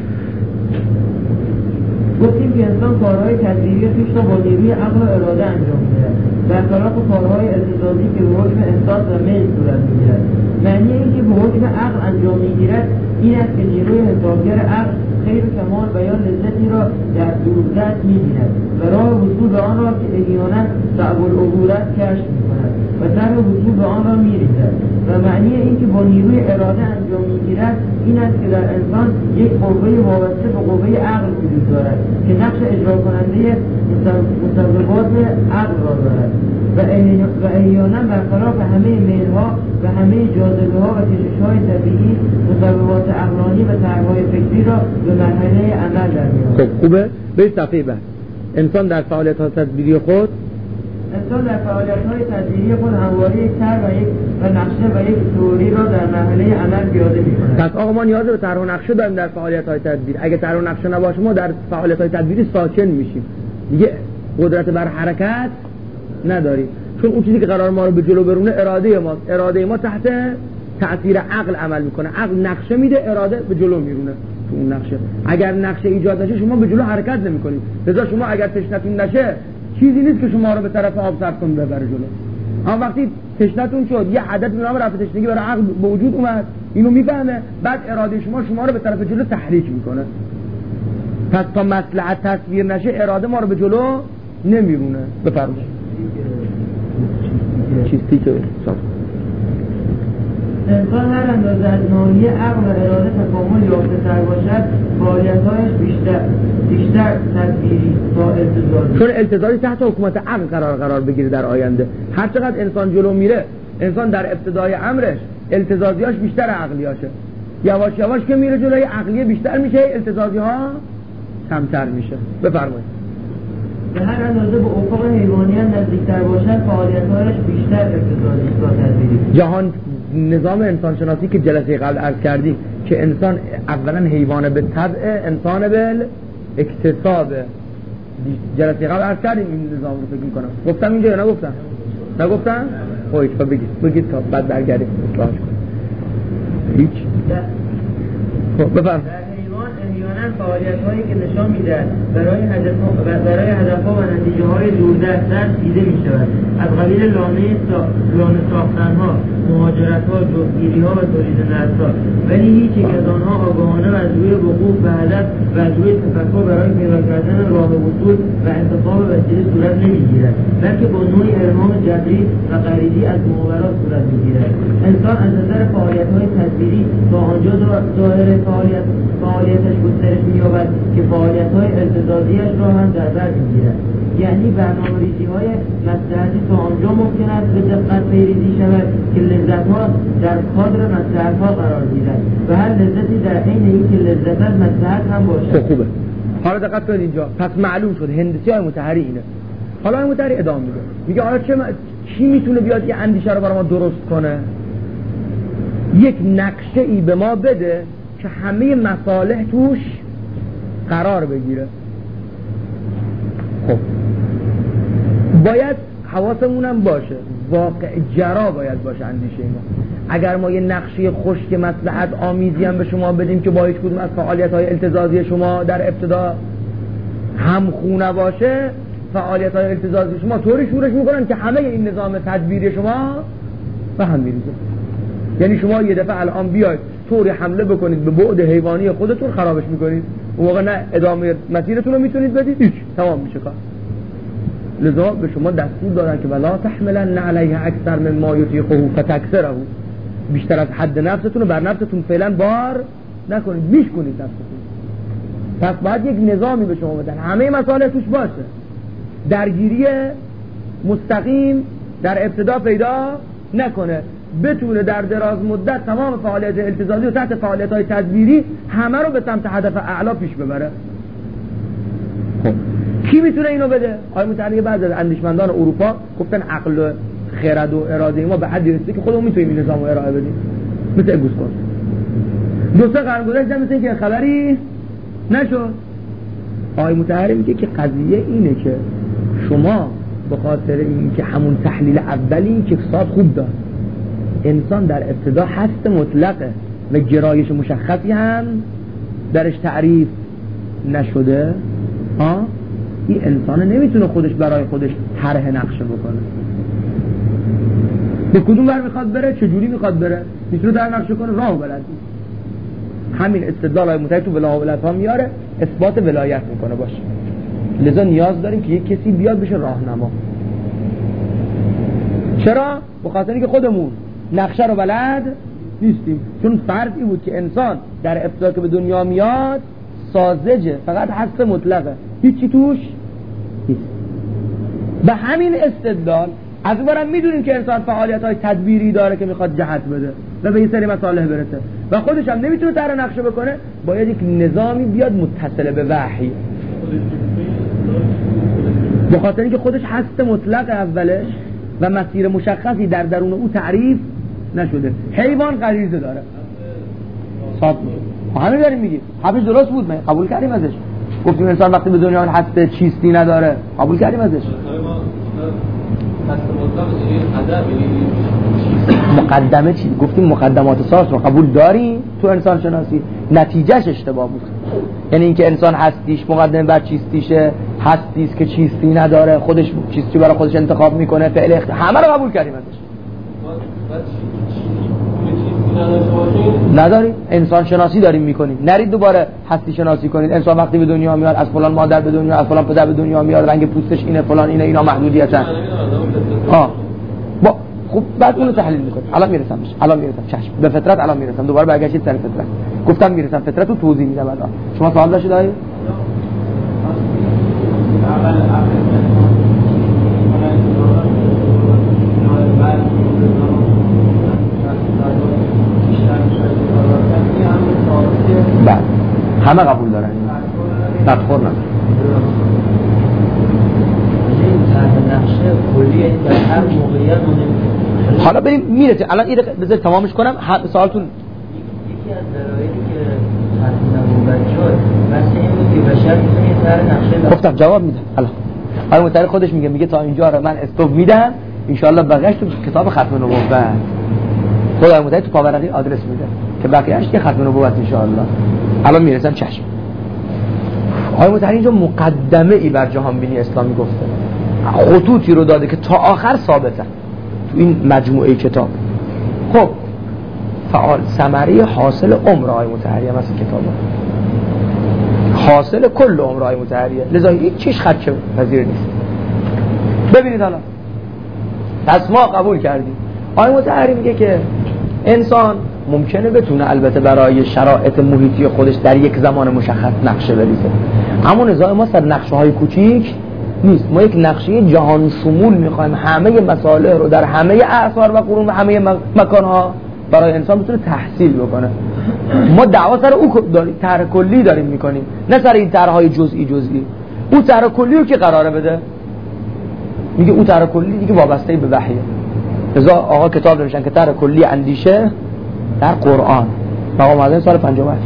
گفتیم که انسان کارهای تدبیری پیش را با نیروی عقل و اراده انجام می‌دهد، برخلاف کارهای ارتضادی که به حکم احساس و میل صورت می‌گیرد. معنی این که به حکم عقل انجام می‌گیرد این است که نیروی حسابگر عقل خیر و کمال و یا لذتی را در دوردست می‌بیند و راه وصول به آن را که احیانا صعب العبور است کشف می‌کند و سر وصول به آن را می‌ریزد. و معنی این که با نیروی اراده انجام می‌گیرد این است که در انسان یک قوه وابسته به قوه عقل وجود دارد که نقش اجرا کننده مصوبات عقل را دارد و احیانا برخلاف همه میل‌ها و همه جاذبه‌ها و کشش‌های طبیعی مصوبات عقلانی و طرح‌های فکری را به مرحله عمل در می‌آورد. خب خوبه؟ برید صفحه بعد. انسان در فعالیت‌های تدبیری خود انسان در فعالیت‌های تدبیری خود همواره یک طرح و یک و نقشه و یک تئوری را در مرحله عمل پیاده می‌کند. پس آقا ما نیاز به طرح و نقشه داریم در فعالیت‌های تدبیر. اگه طرح و نقشه نباشه ما در فعالیت‌های تدبیری ساکن میشیم. دیگه قدرت بر حرکت نداریم. چون اون چیزی که قرار ما رو به جلو برونه اراده ماست. اراده ما تحت تأثیر عقل عمل میکنه. عقل نقشه میده، اراده به جلو میرونه تو اون نقشه. اگر نقشه ایجاد نشه شما به جلو حرکت نمیکنید. لذا شما اگر تشنتون نشه چیزی نیست که شما رو به طرف آب صرف کنه ببره جلو. اما وقتی تشنتون شد یه عدد نام رفع تشنگی برای عقل به وجود اومد، اینو میفهمه، بعد اراده شما شما رو به طرف جلو تحریک میکنه. پس تا مصلحت تصویر نشه اراده ما رو به جلو نمیرونه. بفرمایید. چیزی که صاف انسان هر اندازه از ناحیه عقل و اراده تکامل یافته‌تر باشد فعالیت‌هایش بیشتر بیشتر تدبیری تا التزامی، چون التزامی تحت حکومت عقل قرار قرار بگیره در آینده. هر چقدر انسان جلو میره انسان در ابتدای امرش التزازیاش بیشتر عقلیاشه، یواش یواش که میره جلوی عقلیه بیشتر میشه التزازی‌ها کمتر میشه. بفرمایید. به هر اندازه به افق حیوانیت نزدیکتر باشد فعالیت‌هایش بیشتر اقتصادی تا تدبیری. جهان نظام انسان شناسی که جلسه قبل عرض کردیم که انسان اولا حیوان به طبع، انسان بل اکتساب. جلسه قبل عرض کردیم این نظام رو فکر می‌کنم. گفتم اینجا یا نگفتم؟ نگفتم؟ خب تا بگید بگید تا بعد برگردیم اصلاحش کنیم. هیچ. خب بفرم. فعالیت‌هایی که نشان می‌دهد برای هدف‌ها برای هدف‌ها و نتیجه‌های دوردست دیده می‌شود، از قبیل لانه سا... لانه ساختن‌ها، مهاجرت‌ها، جفتگیری‌ها و تولید نسل‌ها، ولی هیچ یک از آنها آگاهانه و از روی وقوف به هدف و از روی تفکر برای پیدا کردن راه وصول و انتخاب وسیله صورت نمی‌گیرد، بلکه با نوعی الهام جبری و غریزی از ماورا صورت می‌گیرد. انسان از نظر فعالیت‌های تدبیری تا آنجا ظاهر فعالیت فعالیتش گسترش می‌یابد که فعالیت‌های ارتدادی‌اش را هم در بر می‌گیرد. یعنی برنامه‌ریزی‌های مصلحتی تا آنجا ممکن است به دقت پیریزی شود که لذت‌ها در کادر مصلحت‌ها قرار گیرد و هر لذتی در عین اینکه لذت از مصلحت هم باشد. خوبه. حالا دقت کنید اینجا. پس معلوم شد هندسه‌های مطهری اینه. حالا این مطهری ادامه میده. میگه حالا چه م... چی میتونه بیاد یه اندیشه رو برای ما درست کنه؟ یک نقشه‌ای به ما بده که همه مصالح توش قرار بگیره. خب باید حواسمونم باشه واقع جرا باید باشه اندیشه ما. اگر ما یه نقشه خشک مصلحت آمیزی هم به شما بدیم که با هیچ کدوم از فعالیت‌های التزازی شما در ابتدا همخونه باشه، فعالیت‌های التزازی شما طوری شورش میکنن که همه این نظام تدبیری شما به هم میریزه. یعنی شما یه دفعه الان بیاید طوری حمله بکنید به بعد حیوانی خودتون خرابش میکنید، اون موقع نه ادامه مسیرتون رو میتونید بدید، هیچ تمام میشه کار. لذا به شما دستور دادن که ولا تحملن علیه اکثر مما یطیقه فتکثره، بیشتر از حد نفستون رو بر نفستون فعلا بار نکنید، میشکنید نفستون. پس باید یک نظامی به شما بدن همه مسائل توش باشه، درگیری مستقیم در ابتدا پیدا نکنه، بتونه در دراز مدت تمام فعالیت التزامی و تحت فعالیت‌های تدبیری همه رو به سمت هدف اعلی پیش ببره. خب کی میتونه اینو بده؟ آقای متعلی بعضی از اندیشمندان اروپا گفتن عقل و خرد و اراده ما به حدی رسیده که خودمون میتونیم این نظام رو ارائه بدیم، مثل اگوستون. دو سه قرن گذشته مثل اینکه خبری نشد. آقای متعلی میگه که قضیه اینه که شما به خاطر اینکه همون تحلیل اولی که ساد خوب داد، انسان در ابتدا هست مطلقه و گرایش مشخصی هم درش تعریف نشده، ها این انسان نمیتونه خودش برای خودش طرح نقشه بکنه. به کدوم ور میخواد بره، چجوری میخواد بره، میتونه در نقشه کنه، راه بلد نیست. همین استدلال های متعدد تو ولایت ها میاره، اثبات ولایت میکنه باشه. لذا نیاز داریم که یک کسی بیاد بشه راهنما. چرا؟ به خاطر اینکه خودمون نقشه رو بلد نیستیم. چون فرض این بود که انسان در ابتدا که به دنیا میاد ساذجه، فقط هست مطلقه، هیچی توش نیست. به همین استدلال از اون برم میدونیم که انسان فعالیت های تدبیری داره که میخواد جهت بده و به این سری مصالح برسه و خودش هم نمیتونه طرح نقشه بکنه، باید یک نظامی بیاد متصل به وحی. به خاطر اینکه خودش هست مطلق اولش و مسیر مشخصی در درون او تعریف نشده. حیوان غریزه داره، صاف میشه. همین داریم میگیم، حرفش درست بود، من قبول کردیم ازش. گفتیم انسان وقتی به دنیا هست چیستی نداره، قبول کردیم ازش. مقدمه چی؟ گفتیم مقدمات ساز رو قبول داریم تو انسان شناسی، نتیجهش اشتباه بود. یعنی اینکه انسان هستیش مقدمه بر چیستیشه، هستیست که چیستی نداره، خودش چیستی برای خودش انتخاب میکنه، فعل اخت... همه رو قبول کردیم ازش. نداریم، انسان شناسی داریم میکنیم. نرید دوباره هستی شناسی کنید. انسان وقتی به دنیا میاد از فلان مادر به دنیا، از فلان پدر به دنیا میاد، رنگ پوستش اینه، فلان اینه، اینا محدودیتن. ها با خب بعد اونو تحلیل میکنید. الان میرسم بهش، الان میرسم چشم به فطرت، الان میرسم. دوباره برگشتید سر فطرت. گفتم میرسم فطرت رو توضیح میدم الان. شما سوال داشتید آقای؟ بعد همه قبول دارن، بدخور ندارن. نقشه کلی در هر موقعیت مهم. حالا بریم میرسیم الان این بذار تمامش کنم سوالتون. یکی از دلایلی که ختم نبوت شد مثل این بود که بشر میتونه یه طرح نقشه گفتم جواب میدم. الان آقای مطهری خودش میگه میگه تا اینجا رو من استوب میدم ان شاء الله بقیه‌اش تو کتاب ختم نبوت. خود آقای مطهری تو پاورقی آدرس میده که بقیه‌اش که ختم نبوت ان شاء الله. الان میرسم چشم. آقای مطهری اینجا مقدمه ای بر جهان بینی اسلامی گفته، خطوطی رو داده که تا آخر ثابتن تو این مجموعه کتاب. خب فعال ثمره حاصل عمر آقای مطهری هم از کتاب حاصل کل عمر آقای مطهریه، لذا هیچ چیز خدشه پذیر نیست. ببینید حالا پس ما قبول کردیم آقای مطهری میگه که انسان ممکنه بتونه البته برای شرایط محیطی خودش در یک زمان مشخص نقشه بریزه، اما نزاع ما سر نقشه های کوچیک نیست. ما یک نقشه جهان شمول میخوایم، همه مسائل رو در همه اعصار و قرون و همه مکانها برای انسان بتونه تحصیل بکنه. ما دعوا سر او داریم، طرح کلی داریم میکنیم، نه سر این طرح‌های جزئی جزئی. او طرح کلی رو که قراره بده میگه او طرح کلی دیگه وابسته به وحیه. لذا آقا کتاب نوشتن که طرح کلی اندیشه در قرآن مقام معظم سال پنجاه و هشت.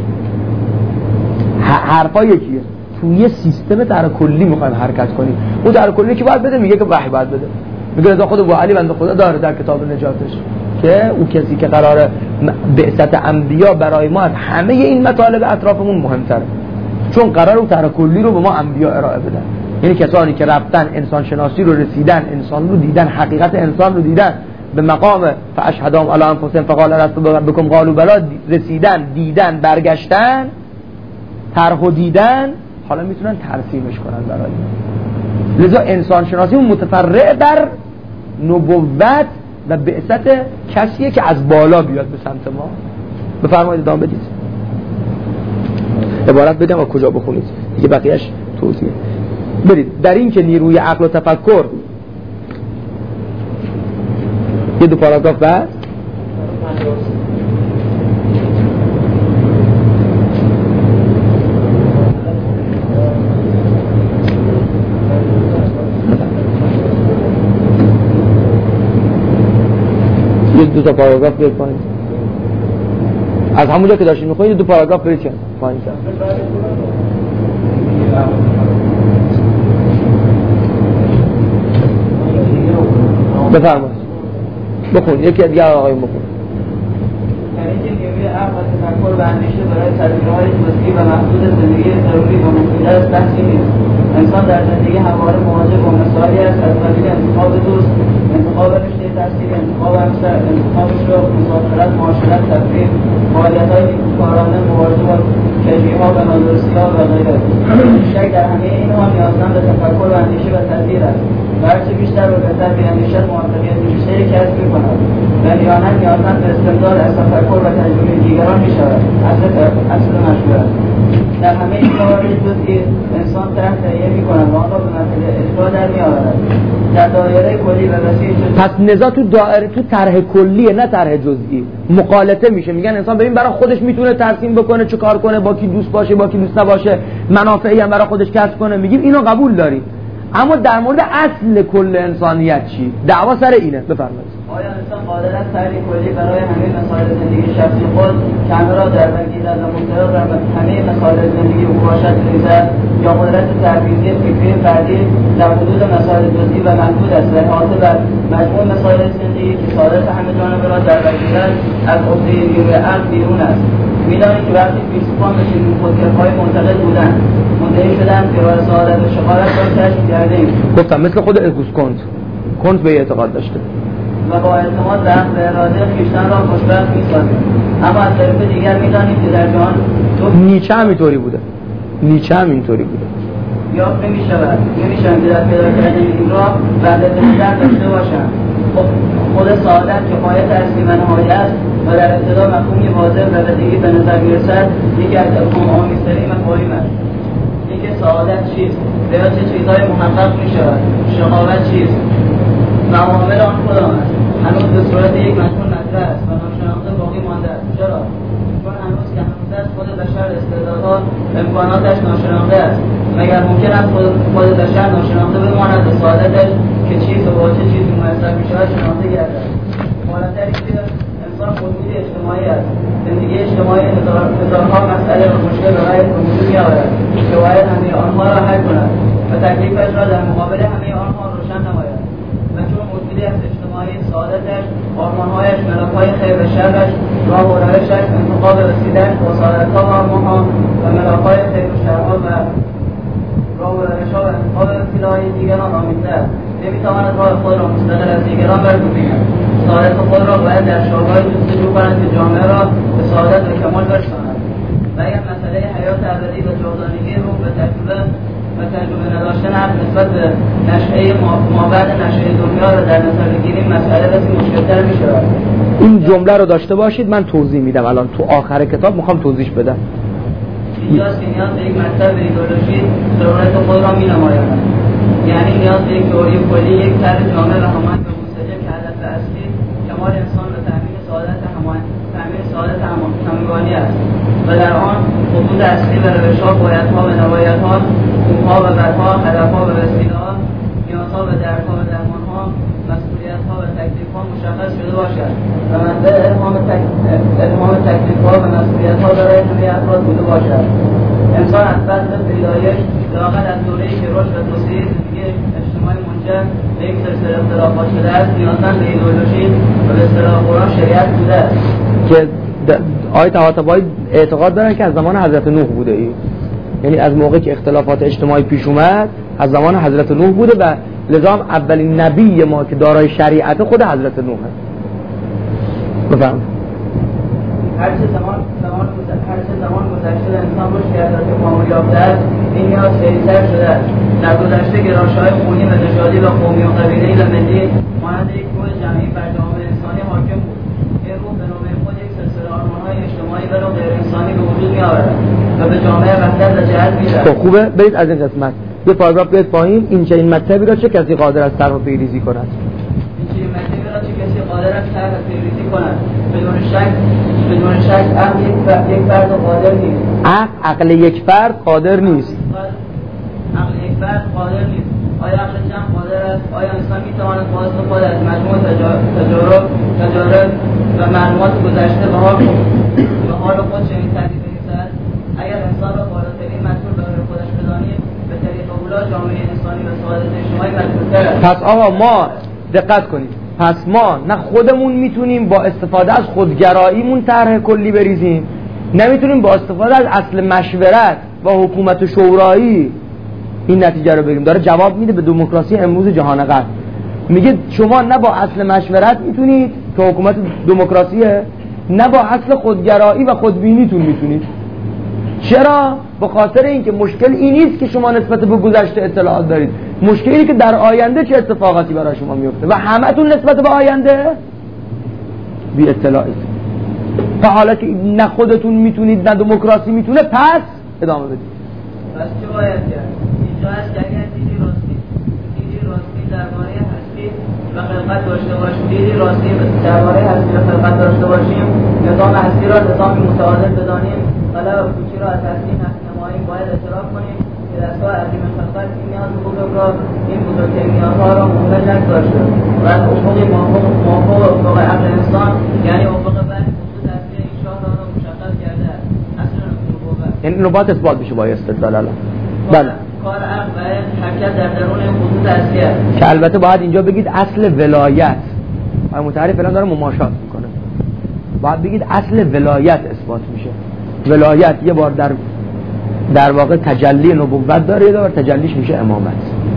حرفا یکیه، توی سیستم طرح کلی میخوایم حرکت کنیم. او طرح کلی که باید بده میگه که وحی باید بده. میگه لذا خود ابو علی بنده خدا داره در کتاب نجاتش که او کسی که قراره بعثت انبیا برای ما از همه این مطالب اطرافمون مهمتره، چون قراره او طرح کلی رو به ما انبیا ارائه بدن. یعنی کسانی که رفتن انسان شناسی رو رسیدن، انسان رو دیدن، حقیقت انسان رو دیدن، به مقام فاشهدهم علی انفسهم فقال لست بكم قالوا بلا رسیدن، دیدن، برگشتن، طرح و دیدن، حالا میتونن ترسیمش کنن برای ما. لذا انسان شناسی متفرع بر نبوت و بعثت کسیه که از بالا بیاد به سمت ما. بفرمایید ادامه بدید. عبارت بدم و کجا بخونید دیگه بقیه‌اش توضیح. برید در این که نیروی عقل و تفکر یه دو پاراگراف بعد یه دو تا پاراگراف برید پایین، از همونجا که داشتین میخونید دو پاراگراف برید چند پایین تر بفرمایید بخون. یکی دیگه آقایون بخون. یعنی که نیروی عقل و تفکر و اندیشه برای تدبیرهای جزئی و محدود زندگی ضروری و مفید است بحثی نیست. انسان در زندگی همواره مواجه با مسائلی است از قبیل انتخاب دوست، انتخاب رشته تحصیلی، انتخاب همسر، انتخاب شغل، مسافرت، معاشرت، تفریح، فعالیت‌های نیکوکارانه، مبارزه با کجی‌ها و نادرستی‌ها و غیره. شک در همه اینها نیازمند به تفکر و اندیشه و تدبیر است. هرچه بیشتر و بهتر بیاندیشد موفقیت بیشتری کسب می‌کند و نیانت نیازمند به استمداد از تفکر و تجربه دیگران می‌شود. اصل اصل مشهور است. در همه این موارد جزئی انسان طرح تهیه می‌کند و آن را به مرحله اجرا در می‌آورد. در دایره کلی و وسیع پس نزاع تو دایره تو طرح کلیه نه طرح جزئی. مقالطه میشه، میگن انسان ببین برای خودش میتونه ترسیم بکنه، چه کار کنه، با کی دوست باشه، با کی دوست نباشه، منافعی هم برای خودش کسب کنه. میگیم اینو قبول داریم، اما در مورد اصل کل انسانیت چی؟ دعوا سر اینه. بفرمایید. آیا انسان قادر است طرحی کلی برای همه مسائل زندگی شخصی خود که همه را در بر گیرد و مبتلا در همه مسائل زندگی او باشد بریزد، یا قدرت تحفیظی فکری فردی در حدود مسائل جزئی و محدود است و احاطه بر مجموع مسائل زندگی که سعادت همه جانبه را در بر گیرد از عهده نیروی عقل بیرون است؟ می‌دانید که وقتی فیلسوفان به چنین خودکفایی معتقد بودند، مدعی شدند که راه سعادت و شقاوت را کشف کرده‌ایم. گفتم مثل خود اگوست کنت کنت به اعتقاد داشته و با اعتماد به عقل و اراده خویشتن را خوشبخت می‌سازیم. اما از طرف دیگر می‌دانیم که در جهان نیچه هم اینطوری بوده. نیچه هم اینطوری بوده. یا نمی‌شود نمی‌شود که در پیدا کردن این راه وحدت نظر داشته باشند. خود سعادت که غایت اصلی و نهایی است و در ابتدا مفهومی واضح و بدیهی به نظر می‌رسد، یکی از افهام‌آمیزترین مفاهیم است. اینکه سعادت چیست؟ یا چه چیزهای محقق می‌شود؟ شقاوت چیست؟ معامل آن کدام است؟ هنوز به صورت یک مضمون مطرح است و ناشناخته باقی مانده است. چرا؟ چون هنوز که هنوز است خود بشر استعدادها امکاناتش ناشناخته است. مگر ممکن است خود خود بشر ناشناخته بماند و سعادتش که چیز و با چه چیزی میسر میشود شناخته گردد. بالاتر که انسان خودبینی اجتماعی است. زندگی اجتماعی هزارها مسئله و مشکل برای وجود میآورد که باید همه آنها را حل کند و تکلیفش را در مقابل همه آنها روشن نماید. و چون خودبینی از اجتماعی سعادتش، آرمانهایش، ملاکهای خیر و شرش، راه و روشش، انتخاب رسیدن با سعادتها و آرمانها و ملاکهای خیر و شرها و راه و روشها و انتخاب وسیله‌های دیگران آمیخته است. نمیتواند راه خود را مستقل از دیگران برگزیند. سعادت خود را باید در شاهکار جستجو کند که جامعه را به سعادت و کمال برساند. و اگر مسئله حیات ابدی و جاودانگی روح و تجربه و تجربه نداشتن عقل نسبت به نشأه مابعد نشأه دنیا را در نظر بگیریم، مسئله بسیار مشکل‌تر می‌شود. این جمله رو داشته باشید، من توضیح میدم. الان تو آخر کتاب میخوام توضیح بدم. اینجاست که نیاز به یک مکتب ایدئولوژی ضرورت خود را می‌نماید. یعنی نیاز به یک تئوری کلی، یک طرح جامع و هماهنگ و منسجم که هدف اصلی کمال انسان و تأمین سعادت هماهنگ تأمین سعادت همگانی است و در آن خطوط اصلی و روش‌ها، بایدها و نبایدها، خوب‌ها و بدها، هدف‌ها و وسیله‌ها، نیازها و دردها و درمان‌ها، مسئولیت‌ها و تکلیف‌ها مشخص شده باشد و منبع الهام تکلیف‌ها و مسئولیت‌ها برای همه افراد بوده باشد. انسان از فصل پیدایش لااقل از دوره‌ای که رشد و توسعه زندگی اجتماعی منجر به یک سلسله اختلافات شده است، نیازمند به ایدئولوژی و به اصطلاح قرآن شریعت بوده است که آیت طباطبایی اعتقاد دارن که از زمان حضرت نوح بوده. ای یعنی از موقعی که اختلافات اجتماعی پیش اومد از زمان حضرت نوح بوده و لذا هم اولین نبی ما که دارای شریعت خود حضرت نوح است. بفهم هر چه زمان زمان هر چه زمان گذشته انسان روش کرده که کامل یافته است، این نیاز شدیدتر شده است. در گذشته گرایش‌های خونی و نژادی و قومی و قبیله‌ای و ملی مانند یک روح جمعی بر جامعه انسانی حاکم بود. این روح به نوبه خود یک سلسله آرمان‌های اجتماعی و غیر انسانی به وجود می‌آورد و به جامعه وحدت و جهت می‌دهد. خب خوبه، برید از این قسمت یه پاراگراف بیاد پایین. این چه این مکتبی را چه کسی قادر است طرح و پیریزی کند؟ این چه مکتبی را چه کسی قادر است طرح و پیریزی کند؟ بدون شک بدون شک عقل یک فرد قادر نیست. عقل یک فرد قادر نیست. عقل یک فرد قادر نیست. آیا عقل جمع قادر است؟ آیا انسان میتواند با استفاده از مجموع تجارب تجارب و معلومات گذشته به حال به حال خود چنین ترتیب بنویسد؟ اگر انسان را بالاترین مسئول برای خودش بدانیم، به طریق اولا جامعه انسانی و سعادت اجتماعی مسئول‌تر است. پس آقا ما دقت کنید، پس ما نه خودمون میتونیم با استفاده از خودگراییمون طرح کلی بریزیم، نمیتونیم با استفاده از اصل مشورت و حکومت شورایی این نتیجه رو بگیریم. داره جواب میده به دموکراسی امروز جهان غرب. میگه شما نه با اصل مشورت میتونید که حکومت دموکراسیه، نه با اصل خودگرایی و خودبینیتون میتونید. چرا؟ به خاطر اینکه مشکل این نیست که شما نسبت به گذشته اطلاعات دارید، مشکل اینه که در آینده چه اتفاقاتی برای شما میفته و همتون نسبت به آینده بی اطلاعید. تا حالا که نه خودتون میتونید نه دموکراسی میتونه، پس ادامه بدید. پس چه باید کرد؟ اینجا هست که اگر دیدی راستی دیدی راستی درباره هستی و خلقت داشته باشیم دیدی راستی درباره هستی و خلقت داشته باشیم، نظام هستی را نظام متعادل بدانیم، طلب و پوچی را از هستی نماییم، باید اعتراف کنیم که دستگاه عظیم خلقت این نیاز بزرگ را این بزرگترین نیازها را ممکن نگذاشته و از افق موافق افق عقل انسان یعنی افق بحث خصوص هستی این شاهراه را مشخص کرده است. اصل نبوت این نبوت اثبات میشه با استدلال. الان بله کار عقل و حرکت در درون خصوص هستی است که البته باید اینجا بگید اصل ولایت. آقای متعرف الان داره مماشات میکنه. باید بگید اصل ولایت اثبات میشه. ولایت یه بار در در واقع تجلی نبوت داره، یه بار تجلیش میشه امامت.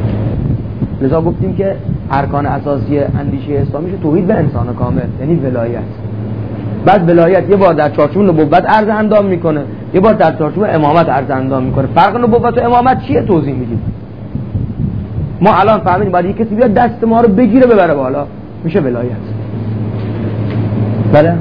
لذا گفتیم که ارکان اساسی اندیشه اسلامیش توحید به انسان کامل یعنی ولایت. بعد ولایت یه بار در چارچوب نبوت عرض اندام میکنه، یه بار در چارچوب امامت عرض اندام میکنه. فرق نبوت و امامت چیه توضیح میدیم. ما الان فهمیدیم باید یک کسی بیاد دست ما رو بگیره ببره بالا، میشه ولایت. بله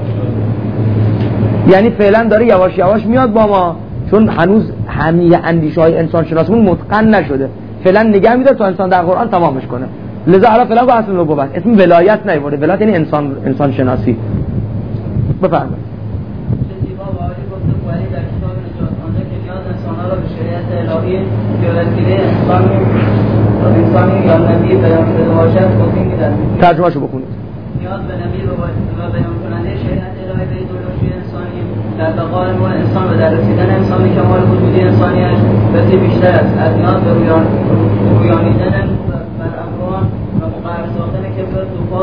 یعنی فعلا داره یواش یواش میاد با ما، چون هنوز همه اندیشه های انسان شناسیمون متقن نشده. فعلا نگه میداره تا انسان در قرآن تمامش کنه. لذا الان فعلا با اصل نبوت اسم ولایت نیورده. ولایت یعنی انسان انسان شناسی. بفرمایید. چه زیبا و عالی گفته بویی در کتاب نجات آنجا که نیاز انسان‌ها را به شریعت الهی وسیله انسانی انسانی یا نبی بیان شده باشد توضیح میدن. ترجمه‌شو بخونید. نیاز به نبی و بیان کننده شریعت الهی به ایدئولوژی انسانی در بقای نوع انسان و در رسیدن انسان به کمال وجودی انسانیش بسیار بیشتر است از نیاز به رویان رویانیدن بر امران و مقرر ساختن کبر طوفان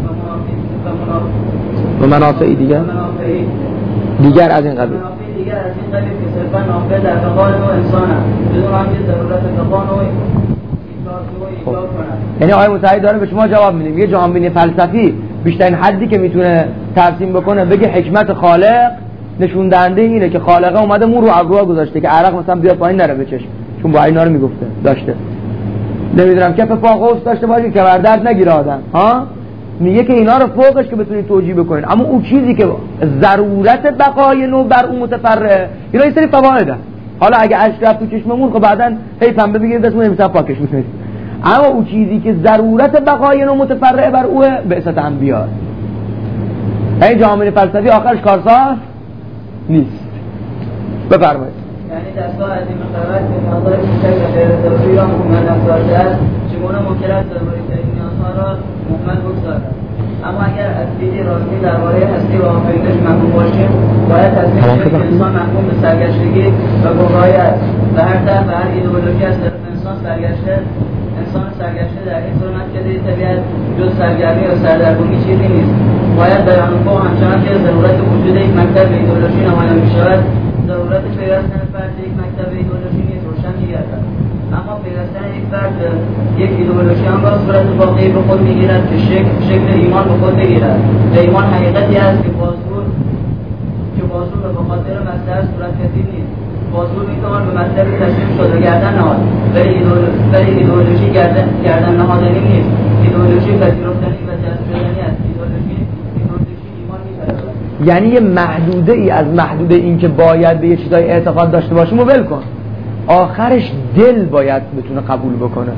و منافعی دیگر دیگر از این قبیل دیگر از این قبیل که صرفا نافع در بقای نوع انسان است بدون آنکه ضرورت بقای نوع خب. یعنی آیه متحد داره به شما جواب میده. یه جهانبینی فلسفی بیشترین حدی که میتونه ترسیم بکنه بگه حکمت خالق نشون دهنده اینه که خالقه اومده مو رو ابروها گذاشته که عرق مثلا بیاد پایین نره به چشم، چون با اینا رو میگفته داشته. نمیدونم کف پا قوس داشته باشه که بر درد نگیره آدم ها. میگه که اینا رو فوقش که بتونید توجیه بکنید، اما اون چیزی که ضرورت بقای نو بر اون متفرع اینا این سری فوایده. حالا اگه اشک رفت تو چشممون خب بعدن هی پنبه بگیرید دستمون نمیشه پاکش میکنید، اما اون چیزی که ضرورت بقای نو متفرع بر اوه بعثت انبیاء. این جامعه فلسفی آخرش کارساز نیست. بفرمایید. یعنی دستگاه از این مقررات به مقدار کوچک و غیر ضروری را مهمل نگذاشته است، چگونه ممکن است ضروری‌ترین نیازها را مهمل بگذارد. اما اگر از دید راستی درباره هستی و آفرینش مفهوم باشیم، باید تصدیق کنیم که انسان محکوم به سرگشتگی و گمراهی است و هر طرف و هر ایدئولوژی از طرف انسان سرگشته انسان سرگشته در این صورت که در طبیعت جز سرگرمی و سردرگمی چیزی نیست. باید بیان کو همچنان که ضرورت وجود یک مکتب ایدئولوژی نمایان می‌شود، ضرورت پیوستن فرد یک مکتب ایدئولوژی نیز روشن می‌گردد. اما پیوستن یک فرد یک ایدئولوژی هم را صورت واقعی به خود می‌گیرد که شکل شکل ایمان به خود بگیرد. ایمان حقیقتی است که بازور که بازور به خاطر مصدر صورت پذیر نیست. بازور می‌تواند به مصدر تسلیم شد و گردن نهاد، ولی ایدئولوژی گردن گردن نهادنی نیست. ایدئولوژی پذیرفتنی و جذب شدنی است. ایدئولوژی ایدئولوژی ایمان می‌پذیرد. یعنی یه محدوده ای از محدوده این که باید به یه چیزای اعتقاد داشته باشیم و ول کن. آخرش دل باید بتونه قبول بکنه.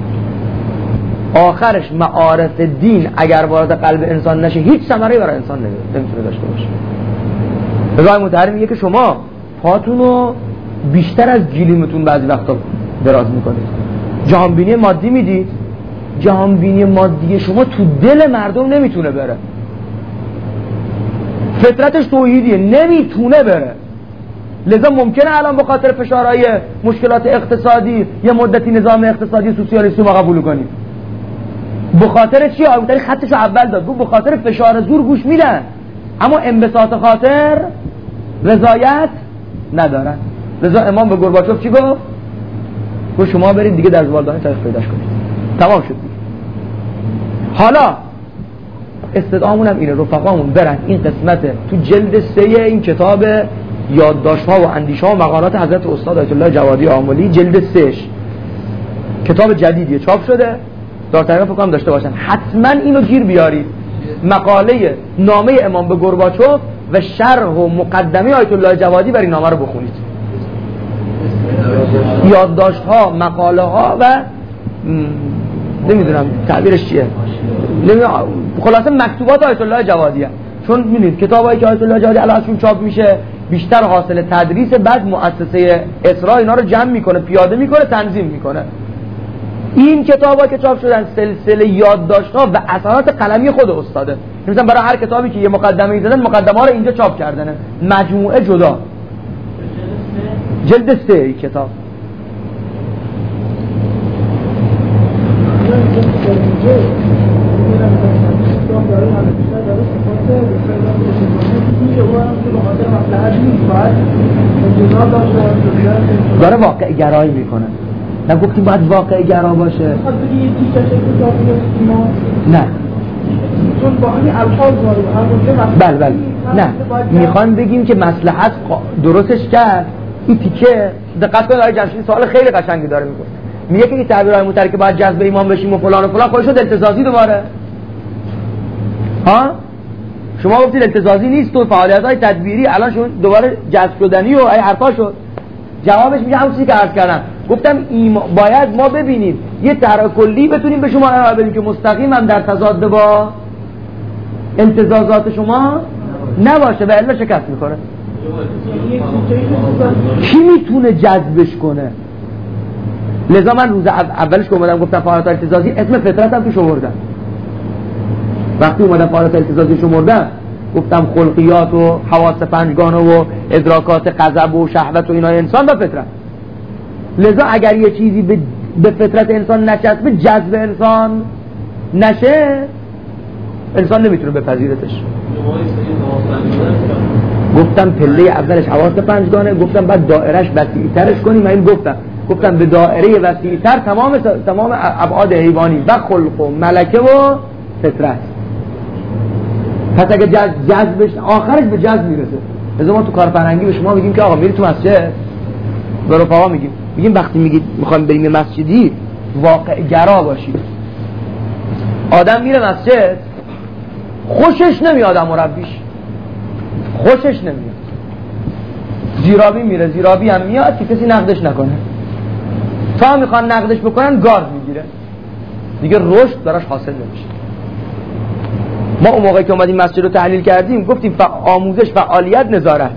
آخرش معارف دین اگر وارد قلب انسان نشه هیچ ثمره‌ای برای انسان نمیتونه داشته باشه. راه متحرم میگه که شما پاتونو بیشتر از گلیمتون بعضی وقتا دراز میکنید. جهانبینی مادی میدید، جهانبینی مادی شما تو دل مردم نمیتونه بره. فطرتش توحیدیه، نمیتونه بره. لذا ممکنه الان به خاطر فشارهای مشکلات اقتصادی یه مدتی نظام اقتصادی سوسیالیستی ما قبول کنیم. به خاطر چی؟ آبتری خطشو اول داد، گفت به خاطر فشار زور گوش میدن، اما انبساط خاطر رضایت ندارن. لذا امام به گورباچوف چی گفت؟ گفت شما برید دیگه در زبالدانی تاریخ پیداش کنید. تمام شد. حالا استدعامون هم اینه، رفقامون برن این قسمت تو جلد سه این کتاب یادداشت‌ها و اندیشه‌ها و مقالات حضرت استاد آیت الله جوادی آملی، جلد سه کتاب جدیدیه چاپ شده، دار طریقه فکر کنم داشته باشن. حتما اینو گیر بیارید، مقاله نامه امام به گورباچوف و شرح و مقدمه آیت الله جوادی بر این نامه رو بخونید. یادداشت‌ها، مقاله‌ها و نمیدونم تعبیرش چیه، نمیدونم، خلاصه مکتوبات آیت الله جوادی هست. چون می‌بینید کتابایی که آیت الله جوادی الان چاپ میشه بیشتر حاصل تدریس، بعد مؤسسه اسراء اینا رو جمع میکنه، پیاده میکنه، تنظیم میکنه. این کتابا که چاپ شدن سلسله یادداشت‌ها و اثرات قلمی خود استاده. مثلا برای هر کتابی که یه مقدمه زدن، مقدمه‌ها رو اینجا چاپ کردنه، مجموعه جدا. جلد سه این کتاب. داره واقع گرایی میکنه. نگفتیم باید واقع گرا باشه. نه بله بله نه میخوان بگیم که مصلحت درستش کرد. این تیکه دقت کنید آقای جمشیدی سوال خیلی قشنگی داره میکنه. میگه که این تعبیرهای متری که باید جذب ایمان بشیم و فلان و فلان خودش شد التزازی دوباره. ها شما گفتید التزازی نیست و فعالیت‌های تدبیری، الان شما دوباره جذب شدنی و این حرفا شد. جوابش میگه همون چیزی که عرض کردم. گفتم ایما باید ما ببینیم یه طرح کلی بتونیم به شما ارائه بدیم که مستقیما در تضاد با التزازات شما نباشه و الا شکست می‌خوره. کی میتونه جذبش کنه؟ لذا من روز اولش که اومدم گفتم فعالیت التزازی اسم فطرت هم توش آوردم. وقتی اومدم فعالیت التزازی شمردم گفتم خلقیات و حواس پنجگانه و ادراکات غضب و شهوت و اینا انسان و فطرت. لذا اگر یه چیزی به به فطرت انسان نچسبه، جذب انسان نشه، انسان نمیتونه بپذیرتش. گفتم پله اولش حواس پنجگانه، گفتم بعد دایرهش وسیع‌ترش کنیم. من این گفتم گفتم به دایره وسیع‌تر تمام تمام ابعاد حیوانی و خلق و ملکه و فطرت. پس اگه جذبش آخرش به جذب میرسه. لذا ما تو کار فرهنگی به شما میگیم که آقا میری تو مسجد، به رفقا میگیم میگیم وقتی میگید میخوایم بریم یه مسجدی واقع گرا باشید. آدم میره مسجد خوشش نمیاد، مربیش خوشش نمیاد، زیرابی میره زیرابی هم میاد که کسی نقدش نکنه. تا میخوان نقدش بکنن گارد میگیره، دیگه رشد براش حاصل نمیشه. ما اون موقعی که اومدیم مسجد رو تحلیل کردیم گفتیم آموزش، فعالیت، نظارت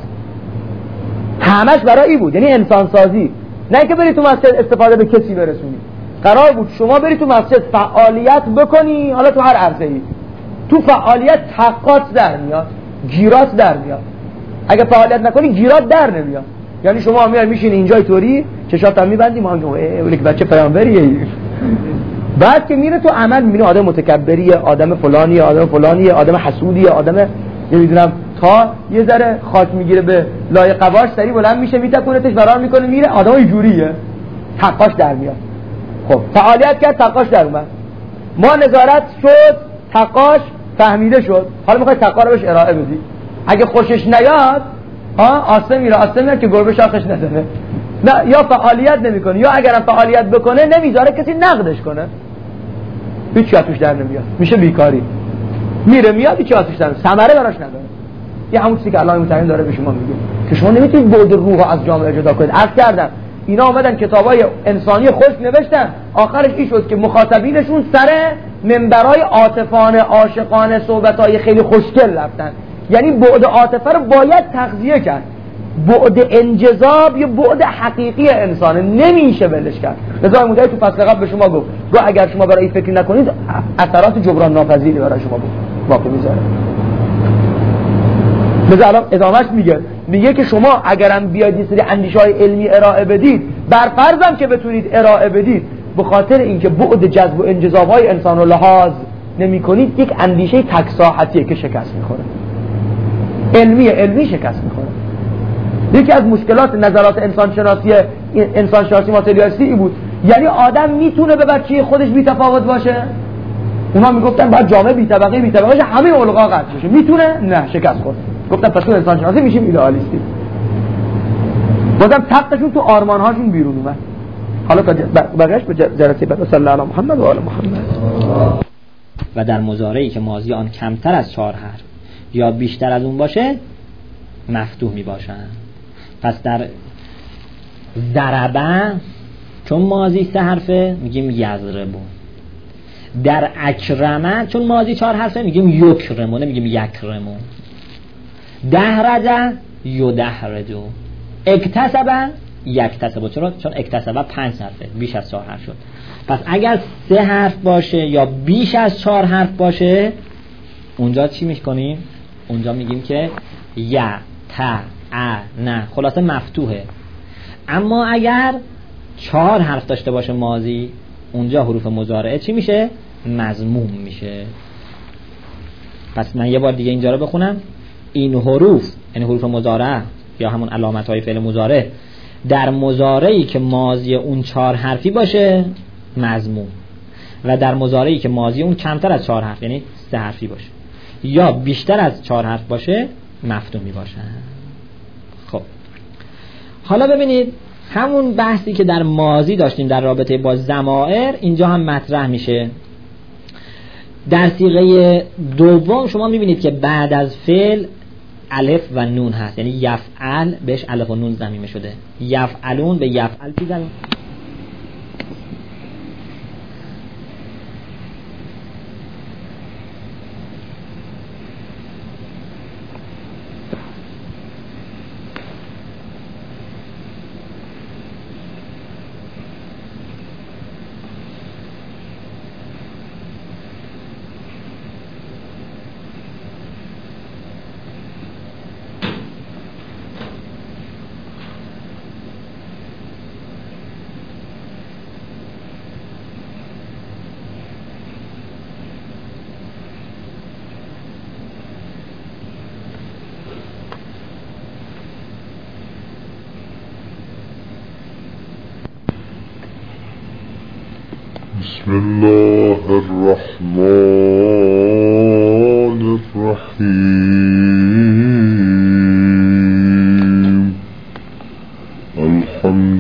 همش برای این بود، یعنی انسان سازی. نه که بری تو مسجد استفاده به کسی برسونی، قرار بود شما بری تو مسجد فعالیت بکنی. حالا تو هر عرصه‌ای تو فعالیت تقاط در میاد، گیرات در میاد. اگه فعالیت نکنی گیرات در نمیاد. یعنی شما میای میشین اینجای طوری چشات هم میبندی، ما میگیم اولی که بچه پیامبریه. بعد که میره تو عمل میبینی آدم متکبریه، آدم فلانیه، آدم فلانیه، آدم حسودیه، آدم نمیدونم، تا یه ذره خاک میگیره به لای قواش سری بلند میشه میتکونتش فرار میکنه میره، آدم اینجوریه، تقاش در میاد. خب فعالیت کرد، تقاش در اومد. ما نظارت شد، تقاش فهمیده شد، حالا میخوای تقا رو بهش ارائه بدی. اگه خوشش نیاد ها آسه میره آسه میره که گربه شاخش نزنه. نه، یا فعالیت نمیکنه یا اگرم فعالیت بکنه نمیذاره کسی نقدش کنه، هیچ چیز توش در نمیاد، میشه بیکاری. میره میاد هیچ چیز توش در نمیاد، ثمره براش نداره. یه همون چیزی که الله متعال داره به شما میگه که شما نمیتونید بعد روح از جامعه جدا کنید. عرض کردم اینا اومدن کتابای انسانی خشک نوشتن، آخرش این شد که مخاطبینشون سر منبرای عاطفانه عاشقانه صحبتای خیلی خوشگل رفتن. یعنی بعد عاطفه رو باید تغذیه کرد. بعد انجذاب یه بعد حقیقی انسانه، نمیشه ولش کرد. لذا مدعی تو فصل قبل به شما گفت گفت اگر شما برای این فکر نکنید اثرات جبران ناپذیری برای شما واقع میذاره. مثلا الان ادامهش میگه میگه که شما اگرم بیاید یه سری اندیشه‌های علمی ارائه بدید، بر فرضم که بتونید ارائه بدید، به خاطر اینکه بعد جذب و انجذاب‌های انسان رو لحاظ نمی‌کنید، یک اندیشه تک ساحتیه که شکست می‌خوره. علمی علمی شکست می‌خوره. یکی از مشکلات نظرات انسان شناسی انسان شناسی ماتریالیستی ای بود، یعنی آدم میتونه به بچه خودش بی تفاوت باشه. اونا میگفتن باید جامعه بی طبقه بی طبقه باشه، همه الگوها قطع بشه. میتونه؟ نه، شکست خورد. گفتم پس تو انسان شناسی میشیم ایدئالیستی. بازم تقشون تو آرمان‌هاشون بیرون اومد. حالا تا بقیه‌اش به جلسه بعد. صلی الله علی محمد و آل محمد. و در مضارعی که ماضی آن کمتر از چهار حرف یا بیشتر از اون باشه مفتوح می باشن. پس در ضربه چون ماضی سه حرفه میگیم یضربو. در اکرمه چون ماضی چهار حرفه میگیم یکرمو، نمیگیم یکرمو. دهرجه یدهرجو. اکتسبه یکتسبه. چرا؟ چون اکتسبه پنج حرفه، بیش از چهار حرف شد. پس اگر سه حرف باشه یا بیش از چهار حرف باشه اونجا چی میکنیم؟ اونجا میگیم که ی ت ا نه، خلاصه مفتوحه. اما اگر چهار حرف داشته باشه ماضی، اونجا حروف مضارعه چی میشه؟ مضموم میشه. پس من یه بار دیگه اینجا رو بخونم. این حروف یعنی حروف مضارعه یا همون علامت های فعل مضارع در مضارعی که ماضی اون چهار حرفی باشه مضموم، و در مضارعی که ماضی اون کمتر از چهار حرف یعنی سه حرفی باشه یا بیشتر از چهار حرف باشه مفتوح می باشه. خب حالا ببینید همون بحثی که در ماضی داشتیم در رابطه با ضمائر اینجا هم مطرح میشه. در صیغه دوم شما میبینید که بعد از فعل الف و نون هست، یعنی یفعل بهش الف و نون ضمیمه شده. یفعلون به یفعل چی ضمیم؟ بسم الله الرحمن الرحيم الحمد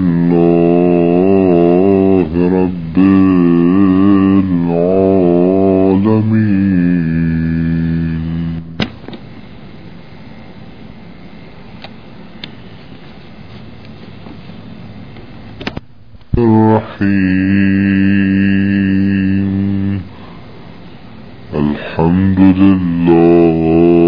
لله رب العالمين الرحيم الحمد لله